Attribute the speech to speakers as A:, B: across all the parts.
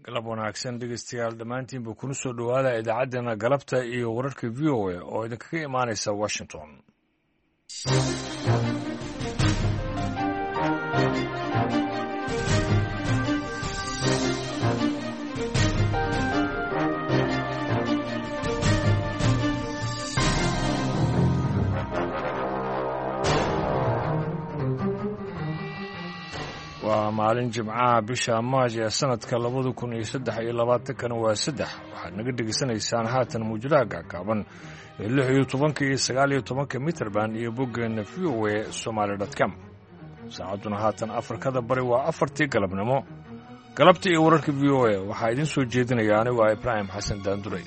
A: galab wanaagsan dhegeystayaal dhammaantiinba kuna soo dhowaada idaacaddeenna galabta iyo wararka v o a oo idinkaga imaanaysa washington. waa maalin jimcaha bisha maaj ee sanadka 2023 waa 3 waxaad naga dhegaysanaysaan haatan muujadaha gaagaaban ee 16 iyo 19 mitrban iyo boggeena voa somali.com. saacadduna haatan afrikada bari waa 4tii galabnimo. galabta iyo wararka v o a waxaa idiin soo jeedinaya anigu ah ibraahim xasan daanduray.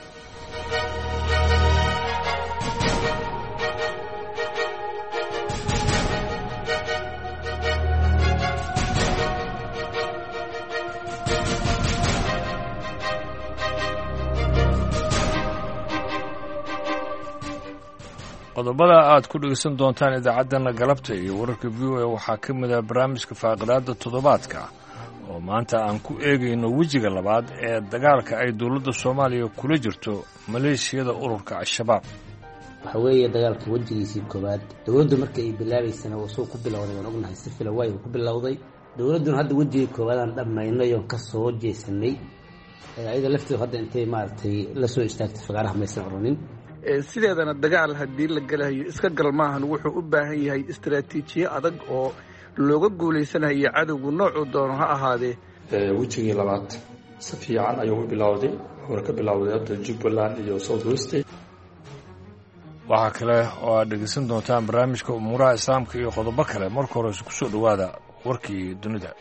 A: qodobada aad ku dhegeysan doontaan idaacaddana galabta iyo wararka v o a waxaa ka mid ah barnaamijka faaqidaadda toddobaadka oo maanta aan ku eegayno wejiga labaad ee dagaalka ay dowladda soomaaliya kula jirto maleeshiyada ururka al-shabaab.
B: waxa weeye dagaalka wejigiisii koowaad dowladdu markii ay bilaabaysana soo ku bilowday waan ognahay si fila way ku bilowday. dowladduna hadda wejigii koowaadaan dhammaynay oo ka soo jeesanay ayada lafteedu hadda intay maaragtay la soo istaagtay fagaaraha maysan oranin.
C: sideedana dagaal haddii la galayo iska gal maahan, wuxuu u baahan yahay istaraatiijiye adag oo looga guulaysanayo cadowgu noocuu doono ha ahaadee.
D: wejigii labaad si fiican ayuu u bilowday, wuxuuna ka bilowday hadda jubbaland iyo south west.
A: waxaa kale oo aad dhegeysan doontaan barnaamijka umuuraha islaamka iyo qodobo kale. marka hore ku soo dhowaada warkii dunida.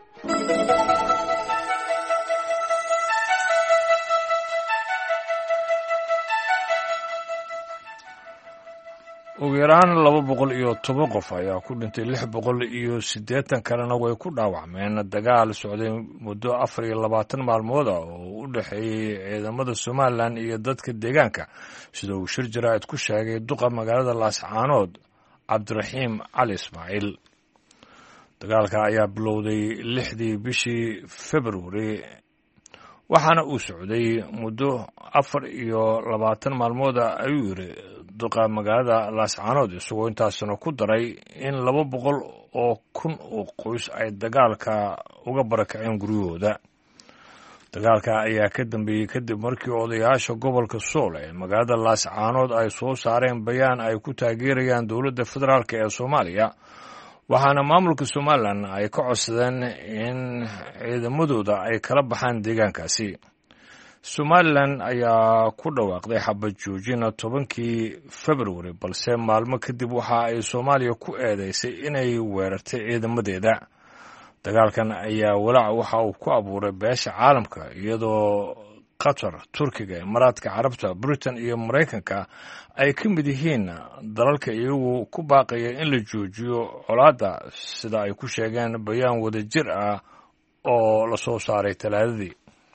A: ugu yaraan 210 qof ayaa ku dhintay, 680 kalena way ku dhaawacmeen dagaal socday muddo 24 maalmood ah oo u dhexeeyey ciidamada Somaliland iyo dadka deegaanka, sida uu shir jaraa'id ku sheegay duqa magaalada Laascaanood Cabdiraxiim Cali Ismaaciil. dagaalka ayaa bilowday 6dii bishii February waxaana uu socday muddo 24 maalmood ah, ayuu yiri duqa magaalada Laascaanood, isagoo intaasna ku daray in 200 oo kun oo qoys ay dagaalka uga barakaceen guryahooda. dagaalka ayaa ka dambeeyey kadib markii odayaasha gobolka Sool ee magaalada Laascaanood ay soo saareen bayaan ay ku taageerayaan dowladda federaalk ee Soomaaliya, waxaana maamulka Somaliland ay ka codsadeen in ciidamadooda ay kala baxaan deegaankaasi. Somaliland ayaa ku dhawaaqday xabad joojin 10kii February, balse maalmo kadib waxa ay Soomaaliya ku eedeysay inay weerartay ciidamadeeda. dagaalkan ayaa walaac waxa uu ku abuuray beesha caalamka, iyadoo Qatar, Turkiga, Imaaraadka Carabta, Britain iyo Mareykanka ay ka mid yihiin dalalka iyagu ku baaqaya in la joojiyo colaadda, sida ay ku sheegeen bayaan wadajir ah oo la soo saaray Talaadadii.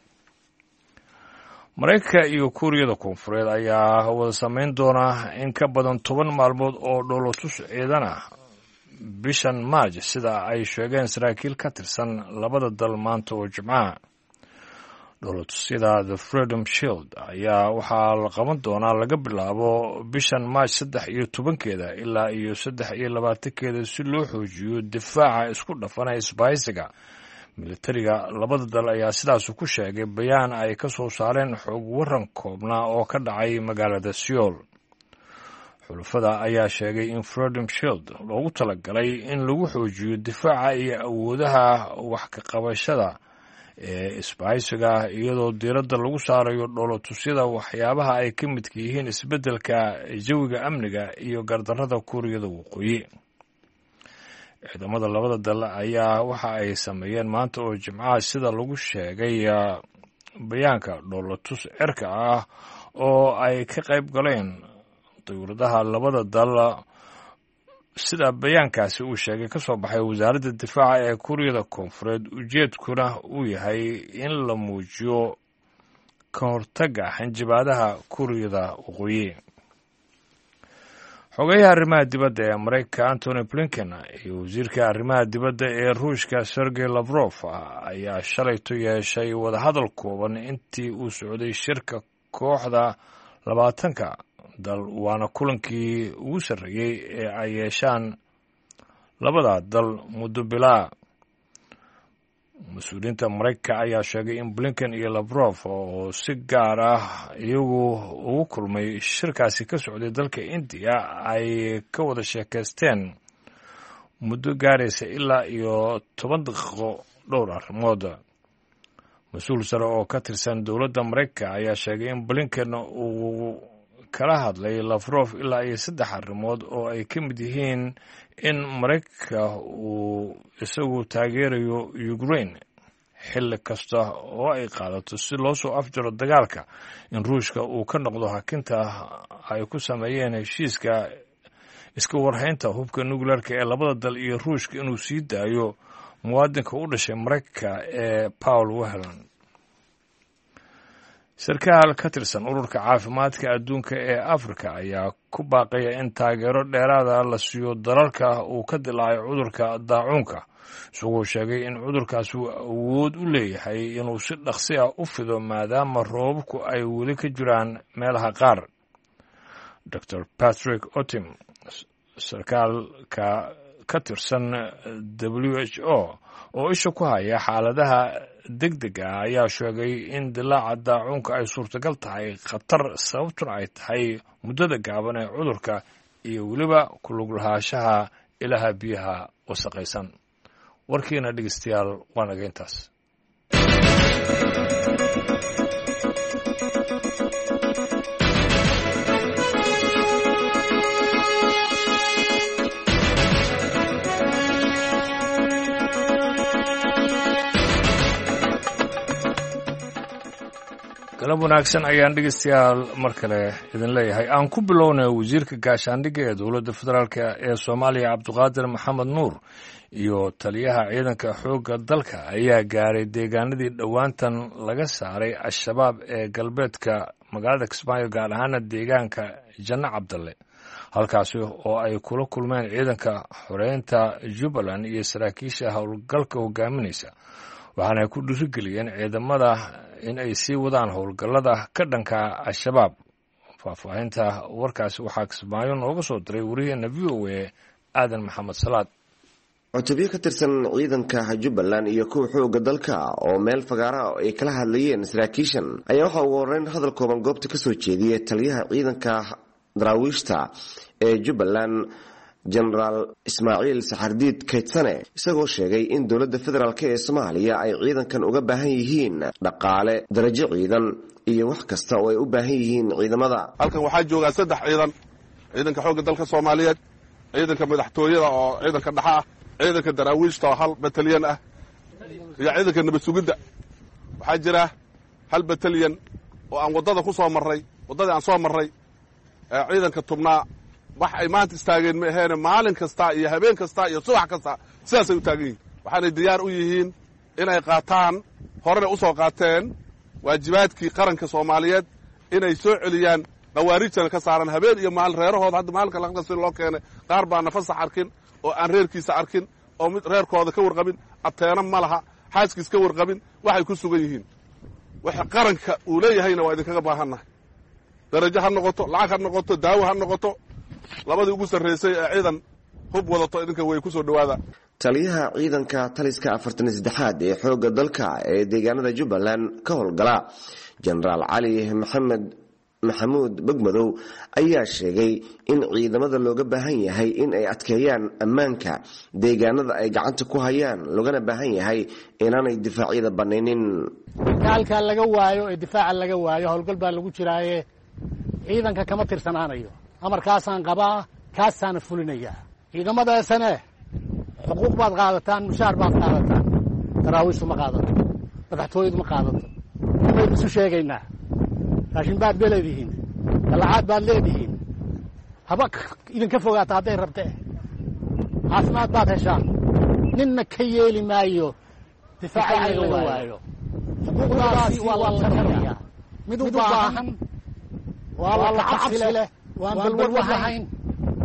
A: Mareykanka iyo Kuuriyada Koonfureed ayaa wada samayn doona in ka badan 10 maalmood oo dhoolatus ciidan ah bishan Maaj, sida ay sheegeen saraakiil ka tirsan labada dal maanta oo Jimcaha. dhoolatusyada The Freedom Shield ayaa waxaa la qaban doonaa laga bilaabo bishan Maaj 13 ilaa iyo 23 si loo xoojiyo difaaca isku dhafana isbahaysiga. militariga labada dal ayaa sidaas ku sheegay bayaan ay ka soo saareen xog waran koobnaa oo ka dhacay magaalada Seoul. xulafada ayaa sheegay in Freedom Shield loogu talagalay in lagu xoojiyo difaaca iyo awoodaha wax ka qabashada ee isbahaysiga, iyadoo diiradda lagu saarayo dhoolatusyada waxyaabaha ay ka midka yihiin isbeddelka jawiga amniga iyo gardarrada Kuuriyada Waqooyi. ciidamada labada dal ayaa waxa ay sameeyeen maanta oo Jimcaha, sida lagu sheegay bayaanka, dhoolatus cirka ah oo ay ka qayb galeen dowladaha labada dal, sida bayaankaasi uu sheegay ka soo baxay wasaaradda difaaca ee Kuuriyada Koonfureed. ujeedkuna uu yahay in la muujiyo ka hortagga xanjabaadaha Kuuriyada Waqooyi. xogeyaha arrimaha dibadda ee maraykanka antony blinken iyo wasiirka arrimaha dibadda ee ruushka sergey lavrov ayaa shalayto yeeshay wadahadal kooban intii uu socday shirka kooxda 20 dal waana kulankii ugu sarreeyey ee ay yeeshaan labada dal muddo bilaa. mas-uuliyiinta maraykanka ayaa sheegay in blinken iyo lavrov oo si gaar ah iyagu ugu kulmay shirkaasi ka socday dalka indiya ay ka wada sheekaysteen muddo gaaraysa ilaa iyo 10 daqiiqo dhowr arrimood. mas-uul sare oo ka tirsan dowladda maraykanka ayaa sheegay in blinken uu kala hadlay lavrov ilaa iyo 3 arrimood oo ay ka mid yihiin in maraykanka uu isagu taageerayo Ukraine xilli kasta oo ay qaadato si loo soo afjaro dagaalka, in ruushka uu ka noqdo hakinta ay ku sameeyeen heshiiska iska warhaynta hubka nuclearka ee labada dal, iyo ruushka inuu sii daayo muwaadinka u dhashay maraykanka ee Paul Whelan. sarkaal ka tirsan ururka caafimaadka adduunka ee Afrika ayaa ku baaqaya in taageero dheeraada la siiyo dalalka uu ka dilaacay cudurka daacuunka, isagoo sheegay in cudurkaas uu awood u leeyahay inuu si dhaqsi ah u fido maadaama roobabku ay weli ka jiraan meelaha qaar. Dr. Patrick Otim, sarkaalka ka tirsan WHO oo isha ku haya xaaladaha degdega ayaa sheegay in dilaaca daacuunka ay suurtagal tahay khatar, sababtuna ay tahay muddada gaaban ee cudurka iyo weliba ku lug lahaanshaha ilaha biyaha wasaqaysan. warkiina dhegeystayaal waa naga intaas. galab wanaagsan ayaan dhegeystayaal mar kale idin leeyahay. aan ku bilownay wasiirka gaashaandhigga ee dowladda federaalk ee Soomaaliya Cabdiqaadir Maxamed Nuur iyo taliyaha ciidanka xoogga dalka ayaa gaaray deegaanadii dhowaantan laga saaray al-shabaab ee galbeedka magaalada Kismaayo, gaar ahaana deegaanka Janno Cabdalle, halkaasi oo ay kula kulmeen ciidanka xoreynta Jubbaland iyo saraakiisha howlgalka hogaaminaysa, waxaana ay ku dhiirigeliyeen ciidamada in ay sii wadaan howlgallada ka dhanka al-shabaab. faahfaahinta warkaasi waxaa Kismaayo nooga soo diray wariyaheena VOA Aadan Maxamed Salaad.
E: cutubyo ka tirsan ciidanka Jubbaland iyo kuwa xoogga dalka oo meel fagaara ay kala hadlayeen saraakiishan ayaa waxa ugu horeyn hadal kooban goobta ka soo jeediyay taliyaha ciidanka daraawiishta ee Jubbaland General Ismaaciil Saxardiid Kaydsane, isagoo sheegay in dowladda federaalk ee Soomaaliya ay ciidankan uga baahan yihiin dhaqaale, darajo ciidan iyo wax kasta oo ay u baahan yihiin ciidamada.
F: halkan waxaa jooga 3 ciidan: ciidanka xoogga dalka Soomaaliyeed, ciidanka madaxtooyada oo ciidanka dhexe ah, ciidanka daraawiishta oo 1 batalyan ah, iyo ciidanka nabad sugidda. waxaa jira 1 batalyan oo aan wadada ku soo marray, wadada aan soo marray ciidanka tubnaa wax ay maanta istaageen ma ahayn, maalin kasta iyo habeen kasta iyo subax kasta sidaas ay u taagan yihiin. waxaanay diyaar u yihiin inay qaataan, horena u soo qaateen waajibaadkii qaranka Soomaaliyeed, inay soo celiyaan khawaarijtana ka saaran habeen iyo maalin reerahooda. hadda maalinka laqasi loo keenay qaar baa nafasax arkin oo aan reerkiisa arkin oo mid reerkooda ka warqabin, ateena ma laha, xaaskiis ka warqabin, waxay ku sugan yihiin. waxa qaranka uu leeyahayna waa idinkaga baahannahay. darajo ha noqoto, lacag ha noqoto, daawo ha noqoto, labadii ugu sarreysay ee ciidan hub wadato idinka way ku soo dhawaada.
E: taliyaha ciidanka taliska 43aad ee xoogga dalka ee deegaanada Jubbaland ka howlgala General Cali Maxamuud Bagmadow ayaa sheegay in ciidamada looga baahan yahay in ay adkeeyaan ammaanka deegaanada ay gacanta ku hayaan, loogana baahan yahay inaanay difaacyada banaynin.
G: halka laga waayo ee difaaca laga waayo howlgal baa lagu jiraaye ciidanka kama tirsanaanayo. amarkaasaan qabaa, kaasaan fulinaya. ciidamadaasana xuquuq baad qaadataan, mushaar baad qaadataan. daraawiishtu ma qaadato, madaxtooyadu ma qaadato. waxaynu isu sheegaynaa raashin baad leedihiin, dalacaad baad leedihiin, haba idinka fogaata hadday rabtee, caafimaad baad heshaan. ninna ka yeeli maayo difaaca laga waayo. xuquuqdaasi waa la taraya. mid u baahan waa la cabsi leh, waan balwad lahayn,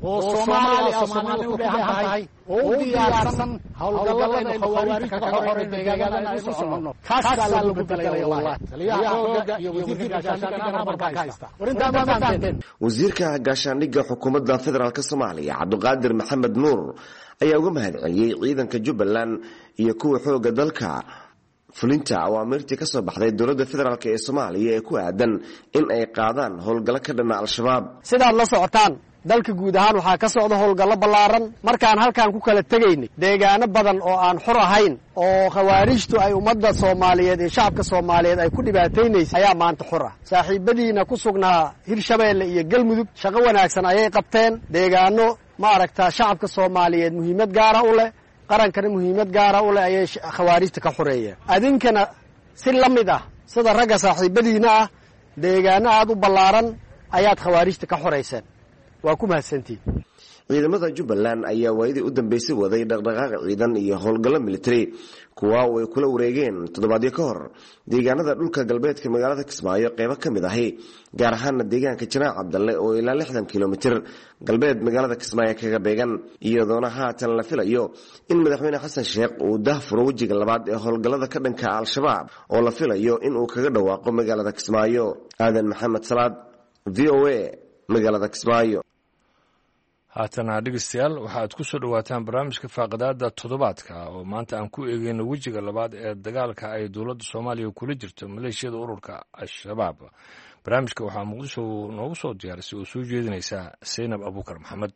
G: oo Soomaaliya u baahan tahay oo u diyaarsan hawlgallada khawaarijta ka horreeya deegaanada ay u socono kaas lagu bedelayo wallahi taliyaha xooga iyo wasiirka gaashaandhigga markaa haysta warinta ma fahanteen.
E: wasiirka gaashaandhigga xukuumadda federaalk Soomaaliya Cabdiqaadir Maxamed Nuur ayaa uga mahadceliyay ciidanka Jubbaland iyo kuwa xooga dalka fulinta awaamirtii ka soo baxday dowladda federaalk ee Soomaaliya ee ku aadan in ay qaadaan howlgallo ka dhan ah al-shabaab.
H: sidaad la socotaan dalka guud ahaan waxaa ka socda howlgallo ballaaran markaan halkaan ku kala tegaynay deegaano badan oo aan xor ahayn oo khawaarijtu ay ummadda Soomaaliyeed iyo shacabka Soomaaliyeed ay ku dhibaataynaysay ayaa maanta xor ah. saaxiibadiina ku sugnaa Hirshabeelle iyo Galmudug shaqo wanaagsan ayay qabteen. deegaano maaragtaa shacabka Soomaaliyeed muhiimad gaara u leh qarankana muhiimad gaara u leh ayay khawaarijta ka xoreeyeen. adinkana si la mid ah sida ragga saaxiibadiina ah deegaano aad u ballaaran ayaad khawaarijta ka xoreyseen. waa ku mahadsantiin.
E: ciidamada Jubbaland ayaa waayadii u dambeysay waday dhaqdhaqaaq ciidan iyo howlgallo military kuwa ay kula wareegeen toddobaadyo ka hor deegaanada dhulka galbeedka magaalada Kismaayo qaybo ka mid ahi gaar ahaan deegaanka Janaac Cabdalle oo ilaa 60 kilomitir galbeed magaalada Kismaayo kaga beegan iyadoona haatan la filayo in madaxweyne Xasan Sheekh uu daahfuro wajiga labaad ee howlgallada ka dhanka al-shabaab oo la filayo in uu kaga dhawaaqo magaalada Kismaayo. Aadan Maxamed Salaad, VOA, magaalada Kismaayo.
A: haatana dhegeystayaal waxaad ku soo dhawaataan barnaamijka faaqidaada toddobaadka oo maanta aan ku eegeyno wejiga labaad ee dagaalka ay dowladda Soomaaliya kula jirto maleeshiyada ururka al-shabaab. barnaamijka waxaa Muqdisho noogu soo diyaarisay oo soo jeedinaysa Seynab Abuukar Maxamed.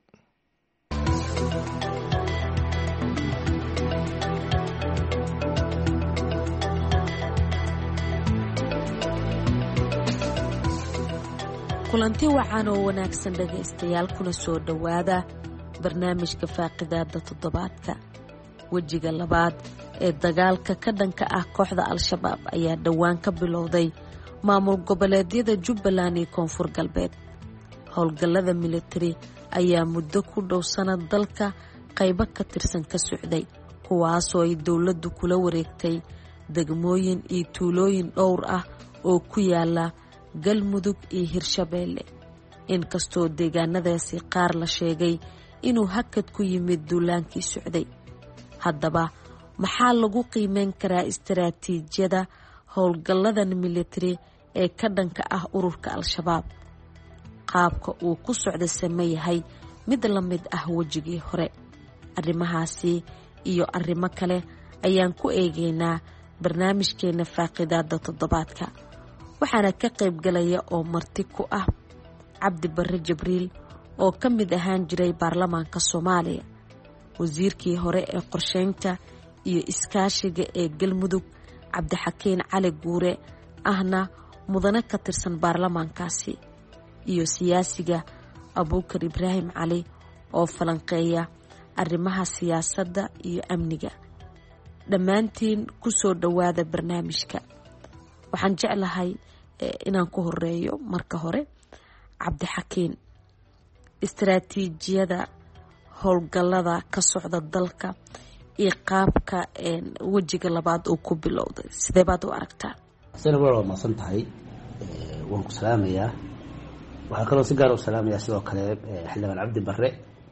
I: kulanti wacan oo wanaagsan dhegaystayaal kuna soo dhowaada barnaamijka faaqidaada toddobaadka. wejiga labaad ee dagaalka ka dhanka ah kooxda al-shabaab ayaa dhowaan ka bilowday maamul goboleedyada Jubbaland iyo Koonfur Galbeed. howlgallada militari ayaa muddo ku dhow sanad dalka qaybo ka tirsan ka socday kuwaasoo ay dowladdu kula wareegtay degmooyin iyo tuulooyin dhowr ah oo ku yaala Galmudug iyo Hirshabeelle. inkastoo deegaanadaasi qaar la sheegay inuu hakad ku yimid duulaankii socday, haddaba maxaa lagu qiimeyn karaa istaraatiijiyada howlgalladan militari ee ka dhanka ah ururka al-shabaab? qaabka uu ku socda same yahay mid la mid ah wejigii hore? arrimahaasi iyo arrimo kale ayaan ku eegaynaa barnaamijkeena faaqidaada toddobaadka. waxaana ka qayb galaya oo marti ku ah Cabdi Barre Jibriil oo ka mid ahaan jiray baarlamaanka Soomaaliya, wasiirkii hore ee qorsheynta iyo iskaashiga ee Galmudug Cabdixakiin Cali Guure ahna mudane ka tirsan baarlamaankaasi, iyo siyaasiga Abuukar Ibraahim Cali oo falanqeeya arrimaha siyaasadda iyo amniga. dhammaantiin ku soo dhowaada barnaamijka. waxaan jeclahay inaan ku horeeyo marka hore Cabdixakiin, istaraatiijiyada howlgallada ka socda dalka iyo qaabka wejiga labaad uu ku bilowday sidee baad u aragtaa?
B: Seynab waa mahadsan tahay. waan ku salaamayaa. waxaa kaloo si gaar u salaamayaa sidoo kale xildhibaan Cabdi Barre.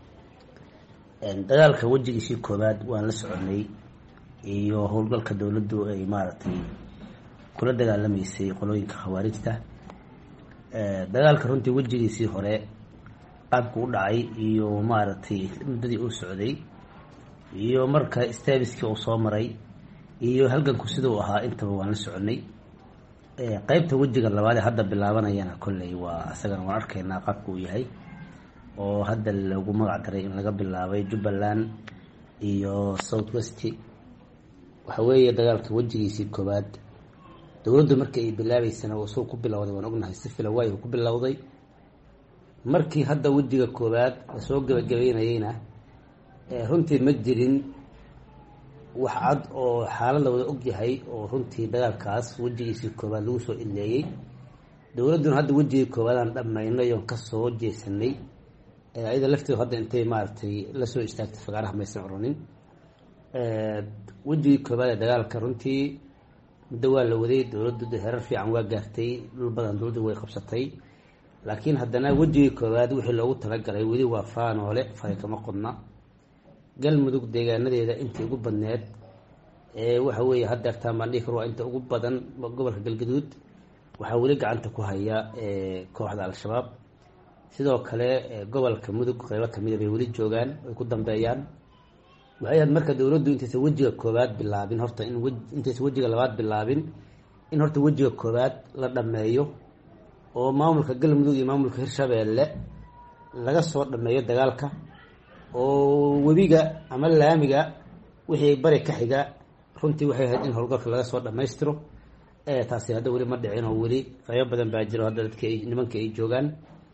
B: dagaalka wejigiisii koobaad waan la soconay iyo howlgalka dowladdu ay maaragtay kula dagaalamaysay qolooyinka khawaarijta. dagaalka runtii wejigiisii hore qaabku u dhacay iyo maaragtay muddadii uu socday iyo marka istaabiskii uu soo maray iyo halganku siduu ahaa intaba waan la soconay. qaybta wejiga labaad ee hadda bilaabanayana kolley waa asagana waan arkaynaa qaabku uu yahay oo hadda lagu magac daray in laga bilaabay Jubbaland iyo South West. waxa weeye dagaalka wejigiisii koobaad dowladdu markii ay bilaabaysana uu soo ku bilowday waan ognahay si fila way ku bilowday. markii hadda wejiga koobaad soo gabagabeynayna runtii ma jirin wax cad oo xaaladda wada og yahay oo runtii dagaalkaas wejigiisii koobaad lagu soo ileeyay. dowladduna hadda wejigii koobaad aan dhammaynay oon ka soo jeesanay. ayada lafteedu hadda intay maaragtay la soo istaagtay fagaaraha maysan coronin. wejigii koobaad ee dagaalka runtii muddo waa la waday. dowladdu heerar fiican waa gaartay, dhul badan dowladdu way qabsatay. laakiin haddana wejigii koowaad wixii loogu talagalay weli waa faanoole fari kama qodna. galmudug deegaanadeeda intii ugu badneed waxa weeye haddeertaan baan dhihi karo waa inta ugu badan gobolka galgaduud waxaa weli gacanta ku haya kooxda al-shabaab. sidoo kale gobolka mudug qaybo kamida bay weli joogaan ay ku dambeeyaan. waxay ahayd marka dowladdu intaysa wejiga koowaad bilaabin horta intaysa wejiga labaad bilaabin in horta wejiga koowaad la dhammeeyo oo maamulka galmudug iyo maamulka hirshabeelle laga soo dhammeeyo dagaalka oo webiga ama laamiga wixii bari ka xiga runtii waxay ahayd in howlgalka laga soo dhammaystiro. taasi hadda weli ma dhicin oo weli qaybo badan baa jiro hadda nimanka ay joogaan.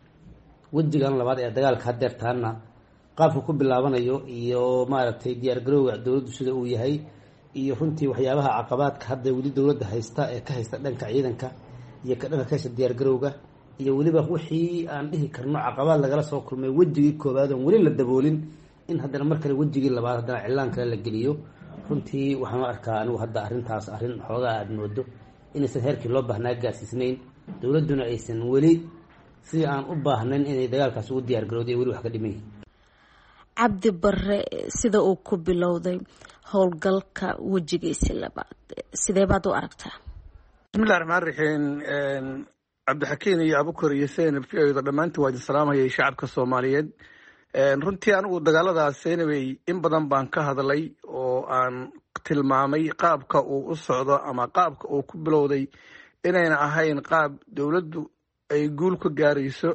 B: wejigan labaad ee dagaalka haddeertaana qaabka ku bilaabanayo iyo maaragtay diyaargarowga dowladdu sida uu yahay iyo runtii waxyaabaha caqabaadka hadda weli dowladda haysta ee ka haysta dhanka ciidanka iyo ka dhanka kasha diyaargarowga iyo weliba wixii aan dhihi karno caqabaad lagala soo kulmay wejigii koowaad oon weli la daboolin in haddana mar kale wejigii labaad haddana cilaan kale la geliyo. runtii waxaan arkaa anigu hadda arrintaas arrin xoogaa aada moodo inaysan heerkii loo baahnaa gaarsiisnayn, dowladduna aysan weli sidii aan u baahnayn inay dagaalkaas ugu diyaargarowday weli wax ka dhiman yihin.
I: cabdi bare, sida uu ku bilowday howlgalka wejigiisi labaad sidee baad u aragtaa?
C: bismillahi raxmaan raxiim. cabdixakiin iyo abukar iyo seynab fiyoda dhammaantii waa idin salaamaya shacabka soomaaliyeed. runtii anigu dagaaladaas seynabay in badan baan ka hadlay oo aan tilmaamay qaabka uu u socdo ama qaabka uu ku bilowday inayna ahayn qaab dowladdu ay guul ka gaarayso.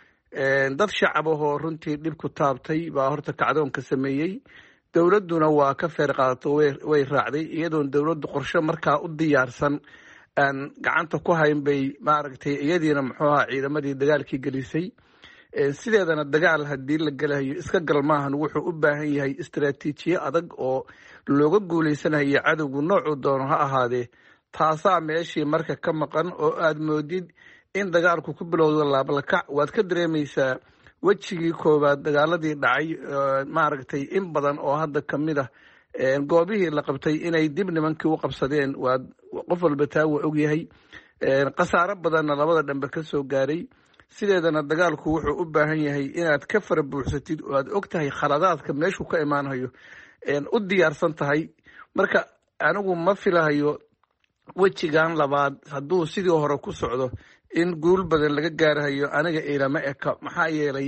C: dad shacab ahoo runtii dhib ku taabtay baa horta kacdoonka sameeyey. dowladduna waa ka feer qaadato way raacday iyadoon dowladdu qorshe markaa u diyaarsan aan gacanta ku hayn bay maaragtay iyadiina muxuu ahaa ciidamadii dagaalkii gelisay. sideedana dagaal haddii la gelahayo iska gal maahan, wuxuu u baahan yahay istaraatiijiye adag oo looga guuleysanayo cadowgu noocuu doono ha ahaadee. taasaa meeshii marka ka maqan oo aada moodid in dagaalku ku bilowdo laablakac. waad ka dareemaysaa wejigii koowaad dagaaladii dhacay maaragtay in badan oo hadda kamid ah goobihii la qabtay inay dib nimankii u qabsadeen. waa qof walba taa waa ogyahay. khasaaro badanna labada dhanbe ka soo gaaray. sideedana dagaalku wuxuu u baahan yahay inaad ka fara buuxsatid oo aad og tahay khaladaadka meeshuu ka imaanayo u diyaarsan tahay. marka anigu ma filahayo wejigan labaad hadduu sidii hore ku socdo in guul badan laga gaarahayo. aniga ilama eka, maxaa yeelay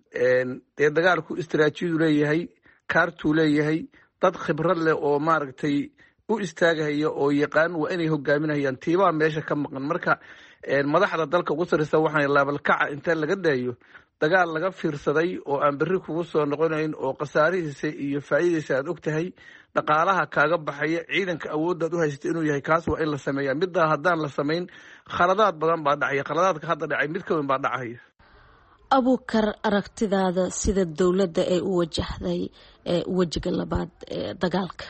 C: dee dagaalku istaraatiijiyadu leeyahay, kaartuu leeyahay, dad khibrad leh oo maaragtay u istaagahaya oo yaqaan waa inay hogaaminayaan. tiibaa meesha ka maqan. marka madaxda dalka ugu sarreysa waxaan laabalkaca inta laga daayo dagaal laga fiirsaday oo aan berri kugu soo noqonayn oo khasaarihiisa iyo faa'iidaysa aad og tahay, dhaqaalaha kaaga baxaya, ciidanka awooddaad u haysata inuu yahay, kaas waa in la sameeyaa. middaa haddaan la samayn khaladaad badan baa dhacaya. khaladaadka hadda dhacay mid ka weyn baa dhacaya.
I: abukar, aragtidaada sida dowladda ay u wajahday wejiga labaad ee dagaalka?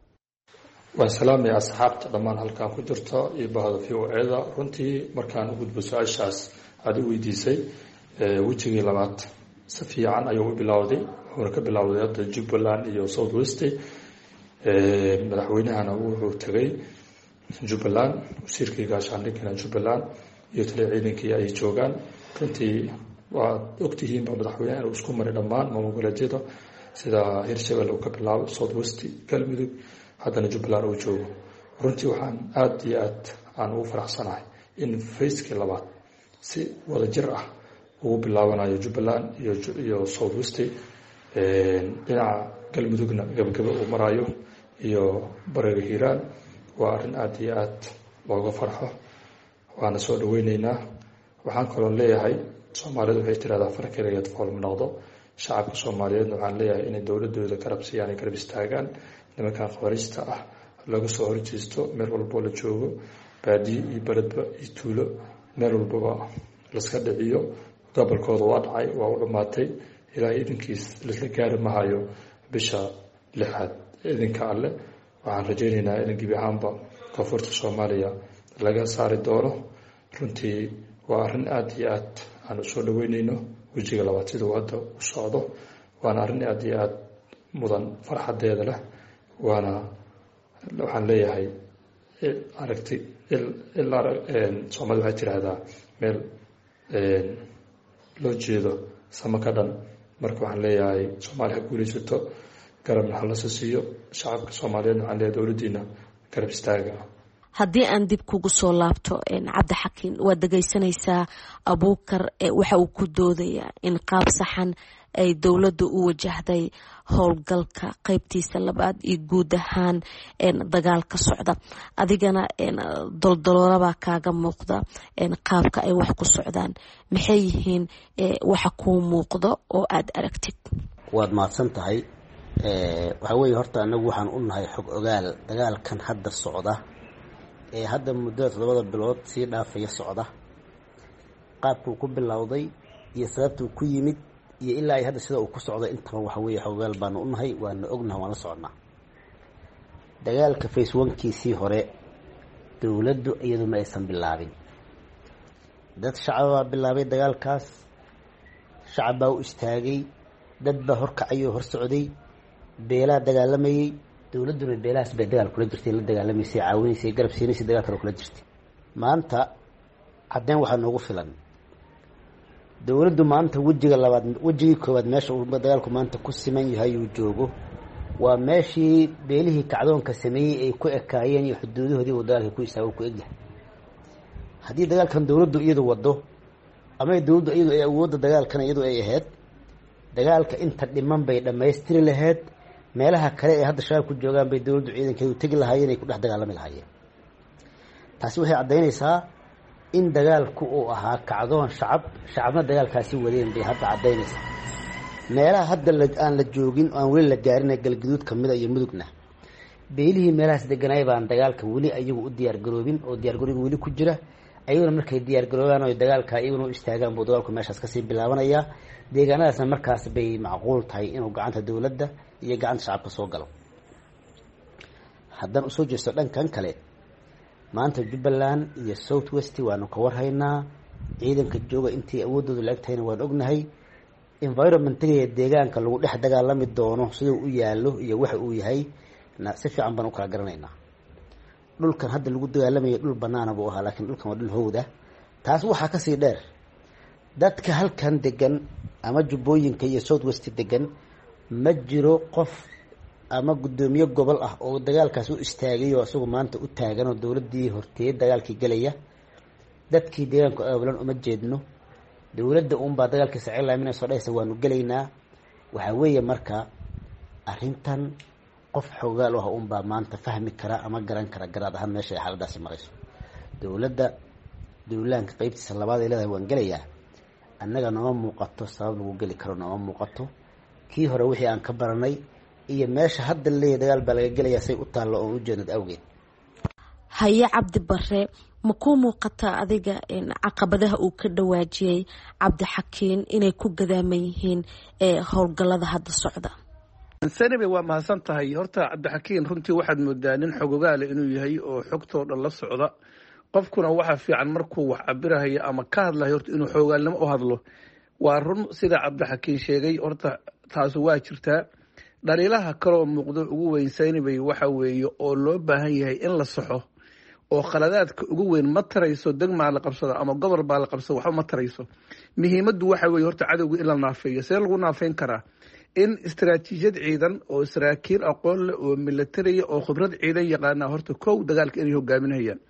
D: waan salaamaya asxaabta dhammaan halkaan ku jirto iyo bahda v o eda. runtii markaan u gudbo su-aashaas aada u weydiisay, wejigii labaad si fiican ayuu u bilowday. wuxuuna ka bilowday hadda jubbaland iyo south west. madaxweynahana wuxuu tegay jubbaland, wasiirkii gaashaandhigana jubbaland iyo taliya ciidankii ay joogaan. runtii waad ogtihiinba madaxweynaha inuu isku maray dhammaan maamul goboleedyada sida hirshabelle uu ka bilaabo, south west, galmudug, haddana jubbaland uu joogo. runtii waxaan aada iyo aad aan ugu faraxsanahay in fayskii labaad si wada jir ah ugu bilaabanayo jubbaland iyo south west. dhinaca galmudugna gabagaba uu marayo iyo bariga hiiraan. waa arrin aada iyo aad looga farxo, waana soo dhaweyneynaa. waxaan kaloo leeyahay soomaalidu waxay tirahdaa farkeligeed fool ma noqdo. shacabka soomaaliyeedna waxaan leeyahay inay dowladooda garab siiyaan, ay garab istaagaan. nimankan khawariijta ah laga soo horjeesto meel walboo la joogo, baadiye iyo beledba iyo tuulo, meel walbaba laska dhiciyo. gobolkooda waa dhacay, waa u dhammaatay. ilaahay idinkiis lasla gaari mahayo bisha 6 idinka alle. waxaan rajaynaynaa in gebi ahaanba koonfurta soomaaliya laga saari doono. runtii waa arrin aada iyo aad aan usoo dhaweyneyno wejiga labaad siduu hadda u socdo. waana arrin aada iyo aad mudan farxadeeda leh. waxaan leeyahay aragti soomaalida waxay tiraahdaa meel loo jeedo sama ka dhan. marka waxaan leeyahay soomaali ha guulaysato, garabna ha lasa siiyo, shacabka soomaaliyeed waxaan leeyahay dowladdiina garab istaaga.
I: haddii aan dib kugu soo laabto cabdixakiin, waad dhegaysanaysaa abuukar waxa uu ku doodayaa in qaab saxan ay dowladda u wajahday howlgalka qaybtiisa labaad iyo guud ahaan dagaalka socda. adigana doldoloolabaa kaaga muuqda qaabka ay wax ku socdaan. maxay yihiin waxa kuu muuqdo oo aad aragtid?
B: waad mahadsan tahay. waxaa weeye horta anagu waxaan u nahay xog ogaal dagaalkan hadda socda ee hadda muddada 7 bilood sii dhaafaya socda, qaabkuu ku bilowday iyo sababtuu ku yimid iyo ilaa ay hadda sida uu ku socdo intaba waxa weeye xog ogaal baanu u nahay, waana ognahay, waan la soconnaa. dagaalka phase 1kiisii hore dowladdu iyadu ma aysan bilaabin, dad shacab baa bilaabay dagaalkaas, shacab baa u istaagay, dad baa horkacayoo hor socday, beelaa dagaalamayay, dowladduna beelahaas bay dagaal kula jirtay, la dagaalamaysay, caawinaysay, garab siinaysay, dagaal kale kula jirtay. maanta caddeyn waxaa noogu filan dowladdu maanta wejigii koowaad meesha uu dagaalku maanta ku siman yahay uu joogo waa meeshii beelihii kacdoonka sameeyey ay ku ekaayeen iyo xuduudahoodii uu dagaalka ku istaago ku egyahay. haddii dagaalkan dowladdu iyadu wado ama dowladdu iyadu ay awoodda dagaalkan iyadu ay ahayd, dagaalka inta dhiman bay dhammaystiri lahayd, meelaha kale ee hadda shabaab ku joogaan bay dowladdu ciidankeedu tegi lahaayeen, ay ku dhex dagaalami lahaayeen. taasi waxay caddaynaysaa in dagaalku uu ahaa kacdoon shacabna dagaalkaasi wadeen bay hadda caddaynaysaa. meelaha hadda aan la joogin, aan weli la gaarin galgaduud kamida iyo mudugna, beelihii meelahaas deganaay baan dagaalka weli ayagu u diyaargaroobin oo diyaargaroobi weli ku jira. ayaguna markay diyaargaroobaan oo dagaalka iyaguna u istaagaan buu dagaalku meeshaas kasii bilaabanayaa. deegaanadaasna markaas bay macquul tahay inuu gacanta dowladda iyo gacanta shacabka soo galo. haddaan usoo jeesto dhankan kale, maanta Jubbaland iyo South West waanu ka warhaynaa, ciidanka jooga intii awoodoodu la egtahayna waan ognahay. environmentiga deegaanka lagu dhex dagaalami doono siduu u yaalo iyo waxa uu yahay si fiican baan u kala garanaynaa. dhulkan hadda lagu dagaalamayo dhul banaana buu ahaa, laakiin dhulkan waa dhul howda. taas waxaa kasii dheer, dadka halkan degan ama jubbooyinka iyo South West degan ma jiro qof ama gudoomiye gobol ah oo dagaalkaas u istaagay oo isagu maanta u taagan oo dowladdii horteed dagaalkii galaya. dadkii deegaanku aabulan uma jeedno, dowladda uunbaa dagaalkii sacilaaminay soo dhaysa waanu gelaynaa. waxaa weeye marka arrintan qof xogaal ah uunbaa maanta fahmi kara ama garan kara garaad ahaan meesha ay xaaladaasi marayso. dowladda dowlaanka qaybtiisa labaad ay leedahay waan gelayaa, annaga nooma muuqato sabab lagu geli karo, nooma muuqato. kii hore wixii aan ka baranay iyo meesha hadda leeyahay dagaal baa laga gelayaa say u taallo oon u jeednad awgeed.
I: haye cabdi bare, ma kuu muuqataa adiga caqabadaha uu ka dhawaajiyey cabdixakiin inay ku gadaaman yihiin howlgallada hadda socda?
C: sanabe waa mahadsan tahay. horta cabdixakiin runtii waxaad moodaa nin xogogaale inuu yahay oo xogtoo dhan la socda. qofkuna waxaa fiican markuu wax cabirahayo ama ka hadlayo horta inuu xoogaalnimo u hadlo. waa run sida cabdixakiin sheegay, horta taasu waa jirtaa. dhaliilaha kaloo muuqdo ugu weyn saynabay waxa weeye oo loo baahan yahay in la saxo, oo khaladaadka ugu weyn ma tarayso degmaa la qabsado ama gobol baa la qabsado, waxba ma tarayso. muhiimaddu waxa weeye horta cadowga in la naafeeyo. see lagu naafeyn karaa? in istaraatiijiyad ciidan oo saraakiil aqoon leh oo milatariya oo khibrad ciidan yaqaana horta kow dagaalka inay hogaaminayaan.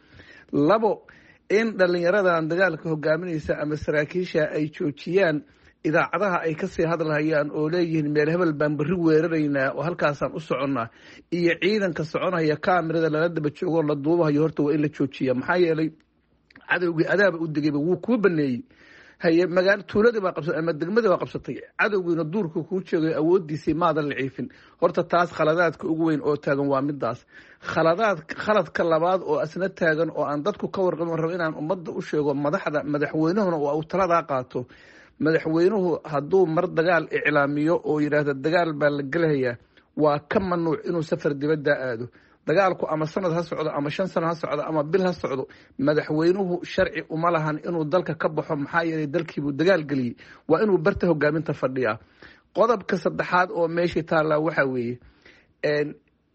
C: 2 in dhalinyaradan dagaalka hogaaminaysa ama saraakiisha ay joojiyaan idaacadaha ay kasii hadlahayaan oo leeyihiin meel hebel baan berri weeraraynaa oo halkaasaan u soconnaa, iyo ciidanka soconaya kaamirada lala daba joogoo la duubahayo horta waa in la joojiya. maxaa yeelay cadowgii adaaba u degayba wuu kuu baneeyey. haye magaalo tuuladii baa qabsatay ama degmadii baa qabsatay, cadowgiina duurka kuu joogay awoodiisii maadan la ciifin. horta taas khaladaadka ugu weyn oo taagan waa midaas. khaladka labaad oo asna taagan oo aan dadku ka warqabin rabo inaan ummadda u sheego, madaxweynuhuna uu taladaa qaato. madaxweynuhu hadduu mar dagaal iclaamiyo oo yidhaahda dagaal baa la gelahayaa, waa ka manuuc inuu safar dibadda aado. dagaalku ama sanad ha socdo ama 5 sano ha socdo ama bil ha socdo, madaxweynuhu sharci uma lahan inuu dalka ka baxo. maxaa yeelay dalkiibuu dagaal geliyey, waa inuu barta hogaaminta fadhiyaa. qodobka 3aad oo meeshii taallaa waxaa weeye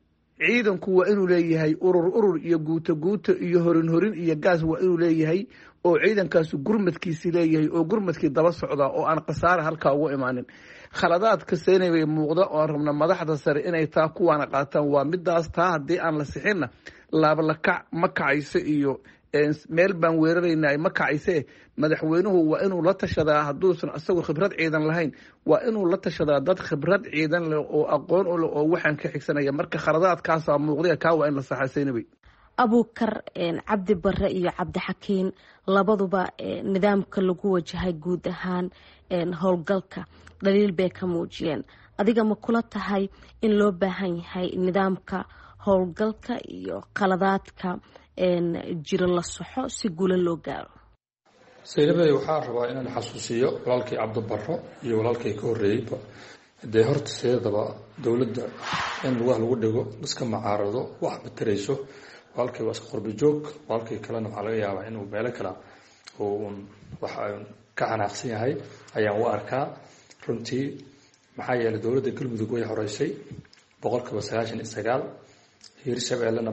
C: ciidanku waa inuu leeyahay urur iyo guuto iyo horin iyo gaas waa inuu leeyahay oo ciidankaasu gurmadkiisi leeyahay oo gurmadkii daba socda oo aan khasaare halkaa ugu imaanin. khaladaadka Seynabay muuqda oo rabna madaxda sare inay taa kuwaana qaataan waa midaas. taa haddii aan la sixinna laabalakac ma kacayso iyo meel baan weeraraynaa ma kacayse. madaxweynuhu waa inuu la tashadaa hadduusan isagoo khibrad ciidan lahayn waa inuu la tashadaa dad khibrad ciidan leh oo aqoon u leh oo waxaan ka xigsanaya. marka khaladaadkaasaa muuqday kaa waa in la saxaa Seynabay.
I: Abuukar Cabdi Barre iyo Cabdixakiin labaduba nidaamka lagu wajahay guud ahaan howlgalka dhaliil bay ka muujiyeen. adiga ma kula tahay in loo baahan yahay nidaamka howlgalka iyo qaladaadka jiro la saxo si guulo loo gaaro?
D: Seynabay waxaa rabaa inaan xasuusiyo walaalkii Cabdi Barre iyo walaalkii ka horreeyayba dee horta sideedaba dowladda in lugaha lagu dhigo iska macaarado wax batarayso. walaalkii waa iska qurbi joog, walaalkii kalena waxaa laga yaabaa inuu meelo kale oo wax ka xanaaqsan yahay ayaan u arkaa runtii. maxaa yeelay dowladda Galmudug way horeysay 99%, Hiirshabeellena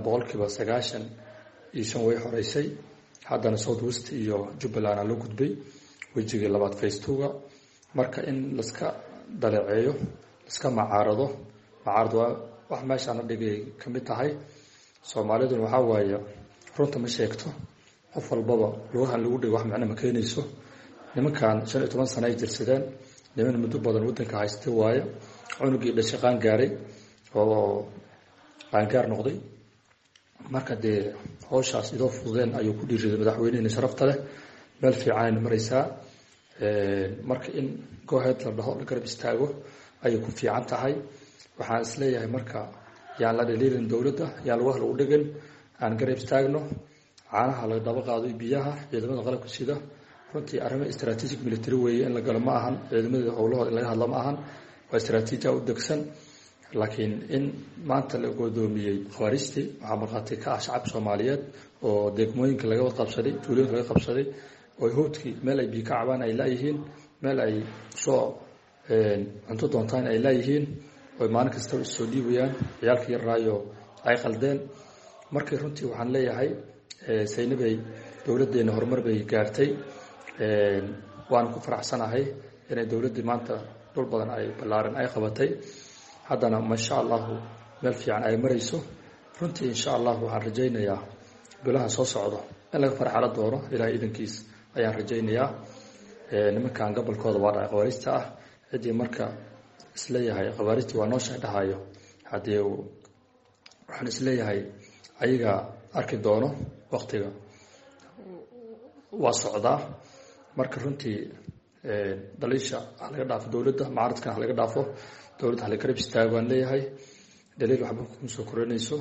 D: 95% way horeysay. haddana South West iyo Jubbaland la gudbay wejigii labaad phase 2-ga. marka in laska dalaceeyo iska macaarado waa wax meeshaan dhigay kamid tahay. Soomaaliduna waxaa waaye runta ma sheegto, qof walbaba lugaha lagu dhigo wax macna ma keenayso. nimankan 15 sano ay jirsadeen, niman muddo badan wadanka haystay waaye. cunugii dhashay qaan gaaray oo qaangaar noqday. marka dee howshaas idoo fududeen ayuu ku dhiiriday madaxweynaha sharafta leh. meel fiican maraysaa. marka in go-aheed la dhaho la garab istaago ayay ku fiican tahay. waxaan isleeyahay marka yaan la dhaliilin dowladda, yaan lugaha lagu dhigin, aan garab istaagno. caanaha laga daba qaado biyaha ciidamada qalabka sida runtii arrimo strategic military weeye in la galo ma ahan. ciidamada howlahooda in laga hadlo ma ahan, waa istaraatiiji u degsan. laakiin in maanta la godoomiyey khawaarijtii waxaa markhaati ka ah shacabka Soomaaliyeed oo degmooyinka laga qabsaday, tuulooyinka laga qabsaday, oo howdkii meel ay biyo ka cabaan ay laayihiin, meel ay soo cunto doontaan ay laayihiin, oo maalin kasta soo dhiibayaan ciyaalkii yaraayo ay qaldeen. markii runtii waxaan leeyahay Seynabay dowladdeena horumar bay gaartay. waan ku faraxsanahay inay dowladdii maanta dhul badan ay ballaaran ay qabatay. haddana masha Allah meel fiican ay marayso. runtii insha Allah waxaan rajaynayaa bilaha soo socdo in laga farxalo doono ilaahay idankiis ayaan rajaynayaa. nimankan gobolkooda waa dhacay khawaarijta ah. cidii marka isleeyahay khawaarijtii waa noo sheedhahayo haddii waxaan isleeyahay ayaga arki doono waqtiga waa socdaa. marka runtii daliisha laga dhaafo dowladda, mucaaradkan laga dhaafo dowladda la garab istaago aan leeyahay. daliil waxba kuma soo korinayso.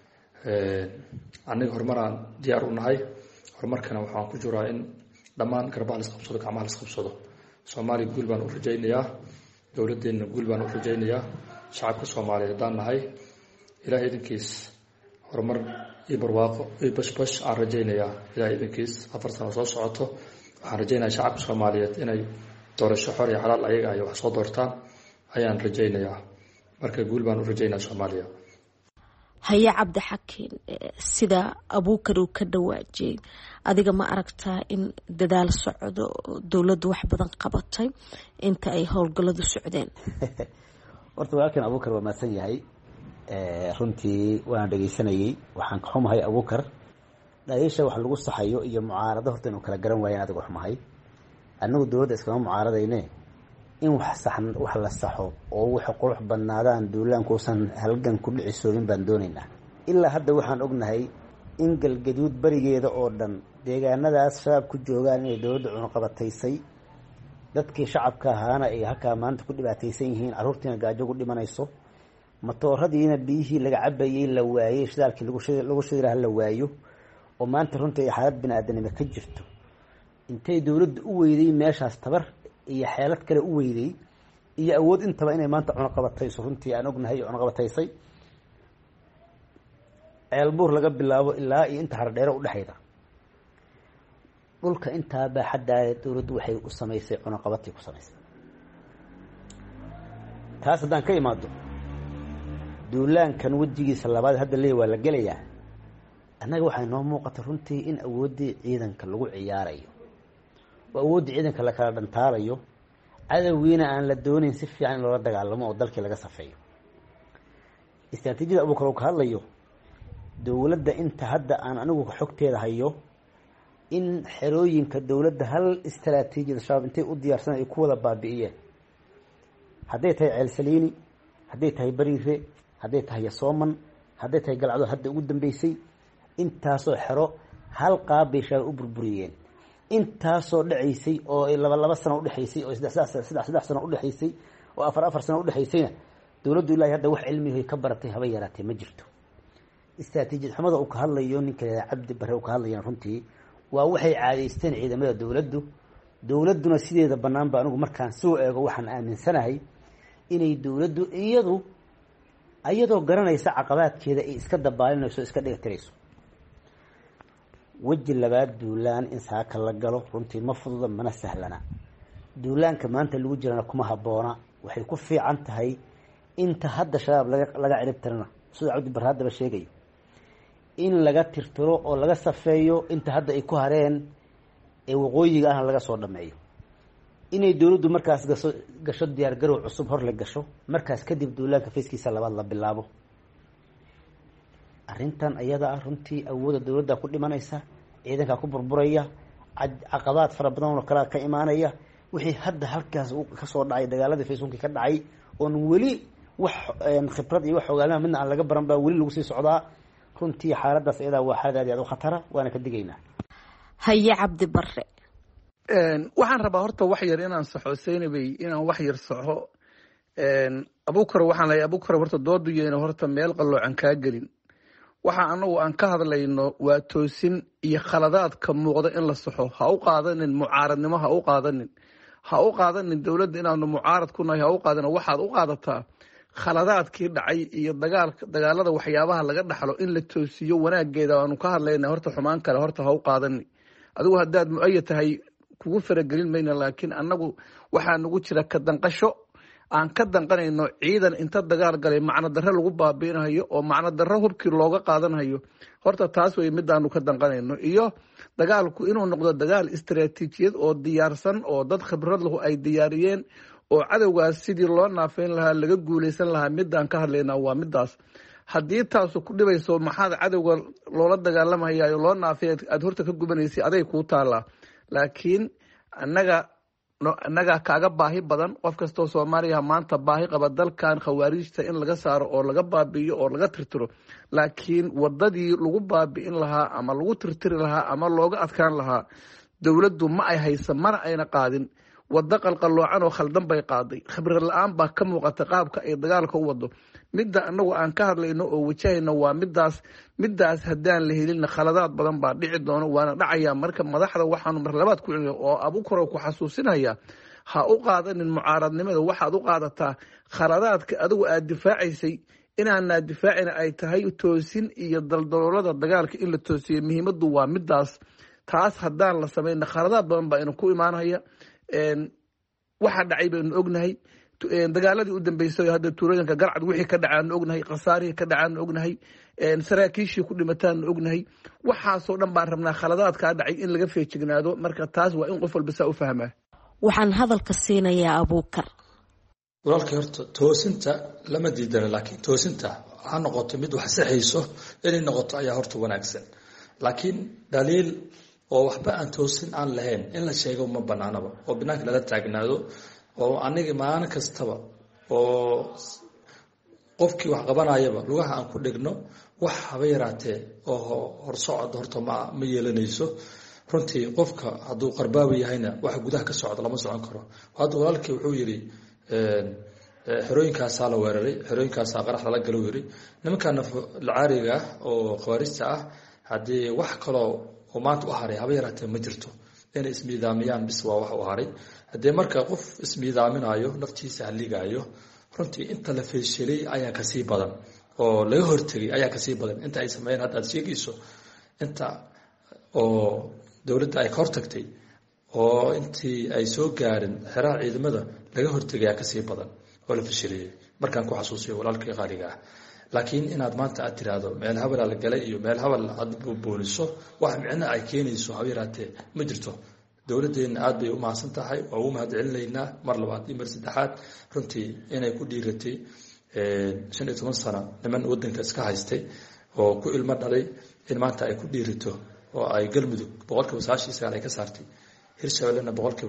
D: aniga horumaraan diyaar u nahay. horumarkana waxaan ku jiraa in dhammaan garbaha la isqabsado, gacmaha la isqabsado. Soomaaliya guul baan u rajaynayaa, dowladdeena guul baan u rajaynayaa. shacabka Soomaaliyeed haddaan nahay ilaahay idinkiis horumar iyo barwaaqo iyo bashbash aan rajaynayaa. ilaahay idinkiis 4 sano soo socoto waxaan rajaynayaa shacabka Soomaaliyeed inay doorasho xor iyo xalaal ayaga ay wax soo doortaan ayaan rajaynayaa. marka guul baan u rajaynayaa Soomaaliya.
I: Haya Cabdixakiin, sida Abuukar uu ka dhawaajiyay, adiga ma aragtaa in dadaal socdo dowladdu wax badan qabatay inta ay howlgalladu socdeen?
B: horta walaalkan Abuukar waa maasan yahay. runtii waan dhageysanayay. waxaan ka xumahay Abuukar dhaliisha wax lagu saxayo iyo mucaarado horta inuu kala garan waayeen. adiga xumahay annagu dowladda iskama mucaaradayne in wax saxan wax la saxo oo wax qurux badnaadaan duulaankuusan halgan ku dhicisooyin baan doonaynaa. ilaa hadda waxaan ognahay in galgaduud barigeeda oo dhan deegaanadaas shabaab ku joogaan inay dowladda cunaqabataysay. dadkii shacabka ahaana ay halkaa maanta ku dhibaataysan yihiin, carruurtiina gaajo ku dhimanayso, matooradiina biyihii laga cabayay la waayey, shidaalkii lagu shidi lahaa la waayo, oo maanta runtii xaalad bini'aadanimo ka jirto. intay dowladda u weyday meeshaas tabar iyo xeelad kale u weyday iyo awood intaba inay maanta cunaqabatayso. runtii aan ognahay cunaqabataysay ceelbuur laga bilaabo ilaa iyo inta hardheero u dhexayda dhulka intaa baaxaddaa dowladdu waxay u samaysay cunaqabatii ku samaysay. taas haddaan ka imaado duulaankan wejigiisa labaad hadda leey waa la gelayaa annaga waxay noo muuqata runtii in awooddii ciidanka lagu ciyaarayo oo awooddii ciidanka la kala dhantaalayo cadowgiina aan la doonayn si fiican in loola dagaalamo oo dalkii laga safeeyo istraatiijiyada abuukar uu ka hadlayo dowladda inta hadda aan anigu xogteeda hayo in xerooyinka dowladda hal istraatiijiyada shabaab intay u diyaarsan ay ku wada baabi'iyeen hadday tahay ceelsaliini hadday tahay bariire hadday tahay yasooman hadday tahay galcado hadda ugu dambeysay intaasoo xero hal qaab bay shabaab u burburiyeen intaasoo dhacaysay oo laba sano udhexaysay oo saddex sano udhexaysay oo afar sano udhexaysayna dowladdu ilaahay hadda wax cilmihi ka baratay haba yaraatee ma jirto istraatiijiyad xumada uu ka hadlayo ninka cabdi bare uu ka hadlayana runtii waa waxay caadaysteen ciidamada dowladduna sideeda bannaan ba anigu markaan soo eego waxaan aaminsanahay inay dowladdu iyadoo garanaysa caqabaadkeeda ay iska dabaalinayso iska dhigatirayso weji labaad duulaan in saaka la galo runtii ma fududa mana sahlana duulaanka maanta lagu jirana kuma habboona waxay ku fiican tahay inta hadda shabaab laga ciribtirana sida cabdi bare haddaba sheegayo in laga tirtiro oo laga safeeyo inta hadda ay ku hareen ee waqooyiga ahna laga soo dhameeyo inay dowladdu markaas gasho diyaargarow cusub hor la gasho markaas kadib duulaanka fayskiisa labaad la bilaabo arrintan ayada ah runtii awoodda dowladda ku dhimanaysa ciidankaa ku burburaya caqabaad fara badan oo kala ka imaanaya wixii hadda halkaas ka soo dhacay dagaaladii faysunkii ka dhacay oon weli wax khibrad iyo wax ogaanaa midna aan laga baran baa weli lagu sii socdaa runtii xaaladaas iyadaa waa xaalad aad iyo aad u khatara waana ka digaynaa
I: haye cabdi bare
C: waxaan rabaa horta wax yar inaan saxo seynabey inaan wax yar saxo abuukar waxaan leeyahay abuukar horta dooduyeyna horta meel qalloocan kaa gelin waxa anagu aan ka hadlayno waa toosin iyo khaladaadka muuqda in la saxo ha u qaadanin mucaaradnimo ha u qaadanin dowladda inaanu mucaarad ku nahay ha u qaadana waxaad u qaadataa khaladaadkii dhacay iyo dagaalada waxyaabaha laga dhaxlo in la toosiyo wanaageeda aanu ka hadlayna horta xumaan kale horta ha u qaadani adigu haddaad mu-ayad tahay kugu faragelin mayna laakiin annagu waxaa nagu jira ka danqasho aan ka danqanayno ciidan inta dagaal galay macno darre lagu baabiinayo oo macno darre hubkii looga qaadanayo horta taas wey midaanu ka danqanayno iyo dagaalku inuu noqdo dagaal istaraatiijiyad oo diyaarsan oo dad khibrad lahu ay diyaariyeen oo cadowgaas sidii loo naafeyn lahaa laga guulaysan lahaa midaan ka hadlaynaa waa midaas haddii taasu ku dhibayso maxaad cadowga loola dagaalamaya loo naafey aad horta ka gubanaysay aday kuu taalaa laakiin annagaa kaaga baahi badan qof kastoo soomaaliya maanta baahi qaba dalkan khawaariijta in laga saaro oo laga baabi'iyo oo laga tirtiro laakiin wadadii lagu baabi'in lahaa ama lagu tirtiri lahaa ama looga adkaan lahaa dowladdu ma ay haysa mana ayna qaadin waddo qalqalloocan oo khaldan bay qaaday khibrad la-aan baa ka muuqata qaabka ay dagaalka u wado midda anagu aan ka hadlayno oo wajahayno waa midaas haddaan la helina khaladaad badan baa dhici doono waana dhacaya marka madaxda waxaanu mar labaad ku celina oo abukaro ku xasuusinaya ha u qaadanin mucaaradnimada waxaad u qaadataa khaladaadka adigu aad difaacaysay inaanaa difaacina ay tahay toosin iyo daldaloolada dagaalka in la toosiyo muhiimadu waa midaas taas haddaan la samayna khaladaad badan baa ina ku imaanaya waxa dhacay baynu ognahay dagaaladii u dambeysay hadda tuulooyinka garcad wixii ka dhacaanu ognahay khasaarihii ka dhacaanu ognahay saraakiishii ku dhimataanu ognahay waxaasoo dhan baan rabnaa khaladaadkaa dhacay in laga feejignaado marka taas waa in qof walba saa u fahmaa
I: waxaan hadalka siinayaa abuukar
D: walaalkii horta toosinta lama diidana laakiin toosinta ha noqoto mid wax saxayso inay noqoto ayaa horta wanaagsan laakiin dhaliil oo waxba aan toosin aan lahayn in la sheego ma banaanaba oo banaanka lala taagnaado oo aniga maalin kastaba oo qofkii wax qabanayaba lugaha aan ku dhigno wax haba yaraatee oo horsocod horta ma yeelanayso runtii qofka hadduu qarbaawi yahayna waxa gudaha ka socda lama socon karo hadda walaalkii wuxuu yidhi xerooyinkaasaa la weeraray xerooyinkaasaa qarax lala galo yidhi nimankaana lacaariga oo khawaarijta ah haddii wax kaloo oo maanta u haray haba yaraatee ma jirto inay ismiidaamiyaan bis waa wax u haray haddii marka qof ismiidaaminayo naftiisa haligaayo runtii inta la feeshelay ayaa kasii badan oo laga hortegay ayaa kasii badan inta ay sameeyeen hadda aad sheegayso inta oo dowladda ay ka hortagtay oo intii ay soo gaarin xeraha ciidamada laga hortegay ayaa kasii badan oo la fesheliyey markaan ku xasuusiyo walaalkii qaaliga ah laakiin inaad maanta aad tiraahdo meel habal la galay iyo meel habal aad booliso wax micno ay keenayso haba yaraatee ma jirto. dowladdeena aad bay u mahadsan tahay, waa ugu mahad celinaynaa mar labaad iyo mar saddexaad runtii inay ku dhiiratay 15 sano niman wadanka iska haystay oo ku ilmo dhalay in maanta ay ku dhiirato oo ay galmudug 99% ay ka saartay, hirshabeellena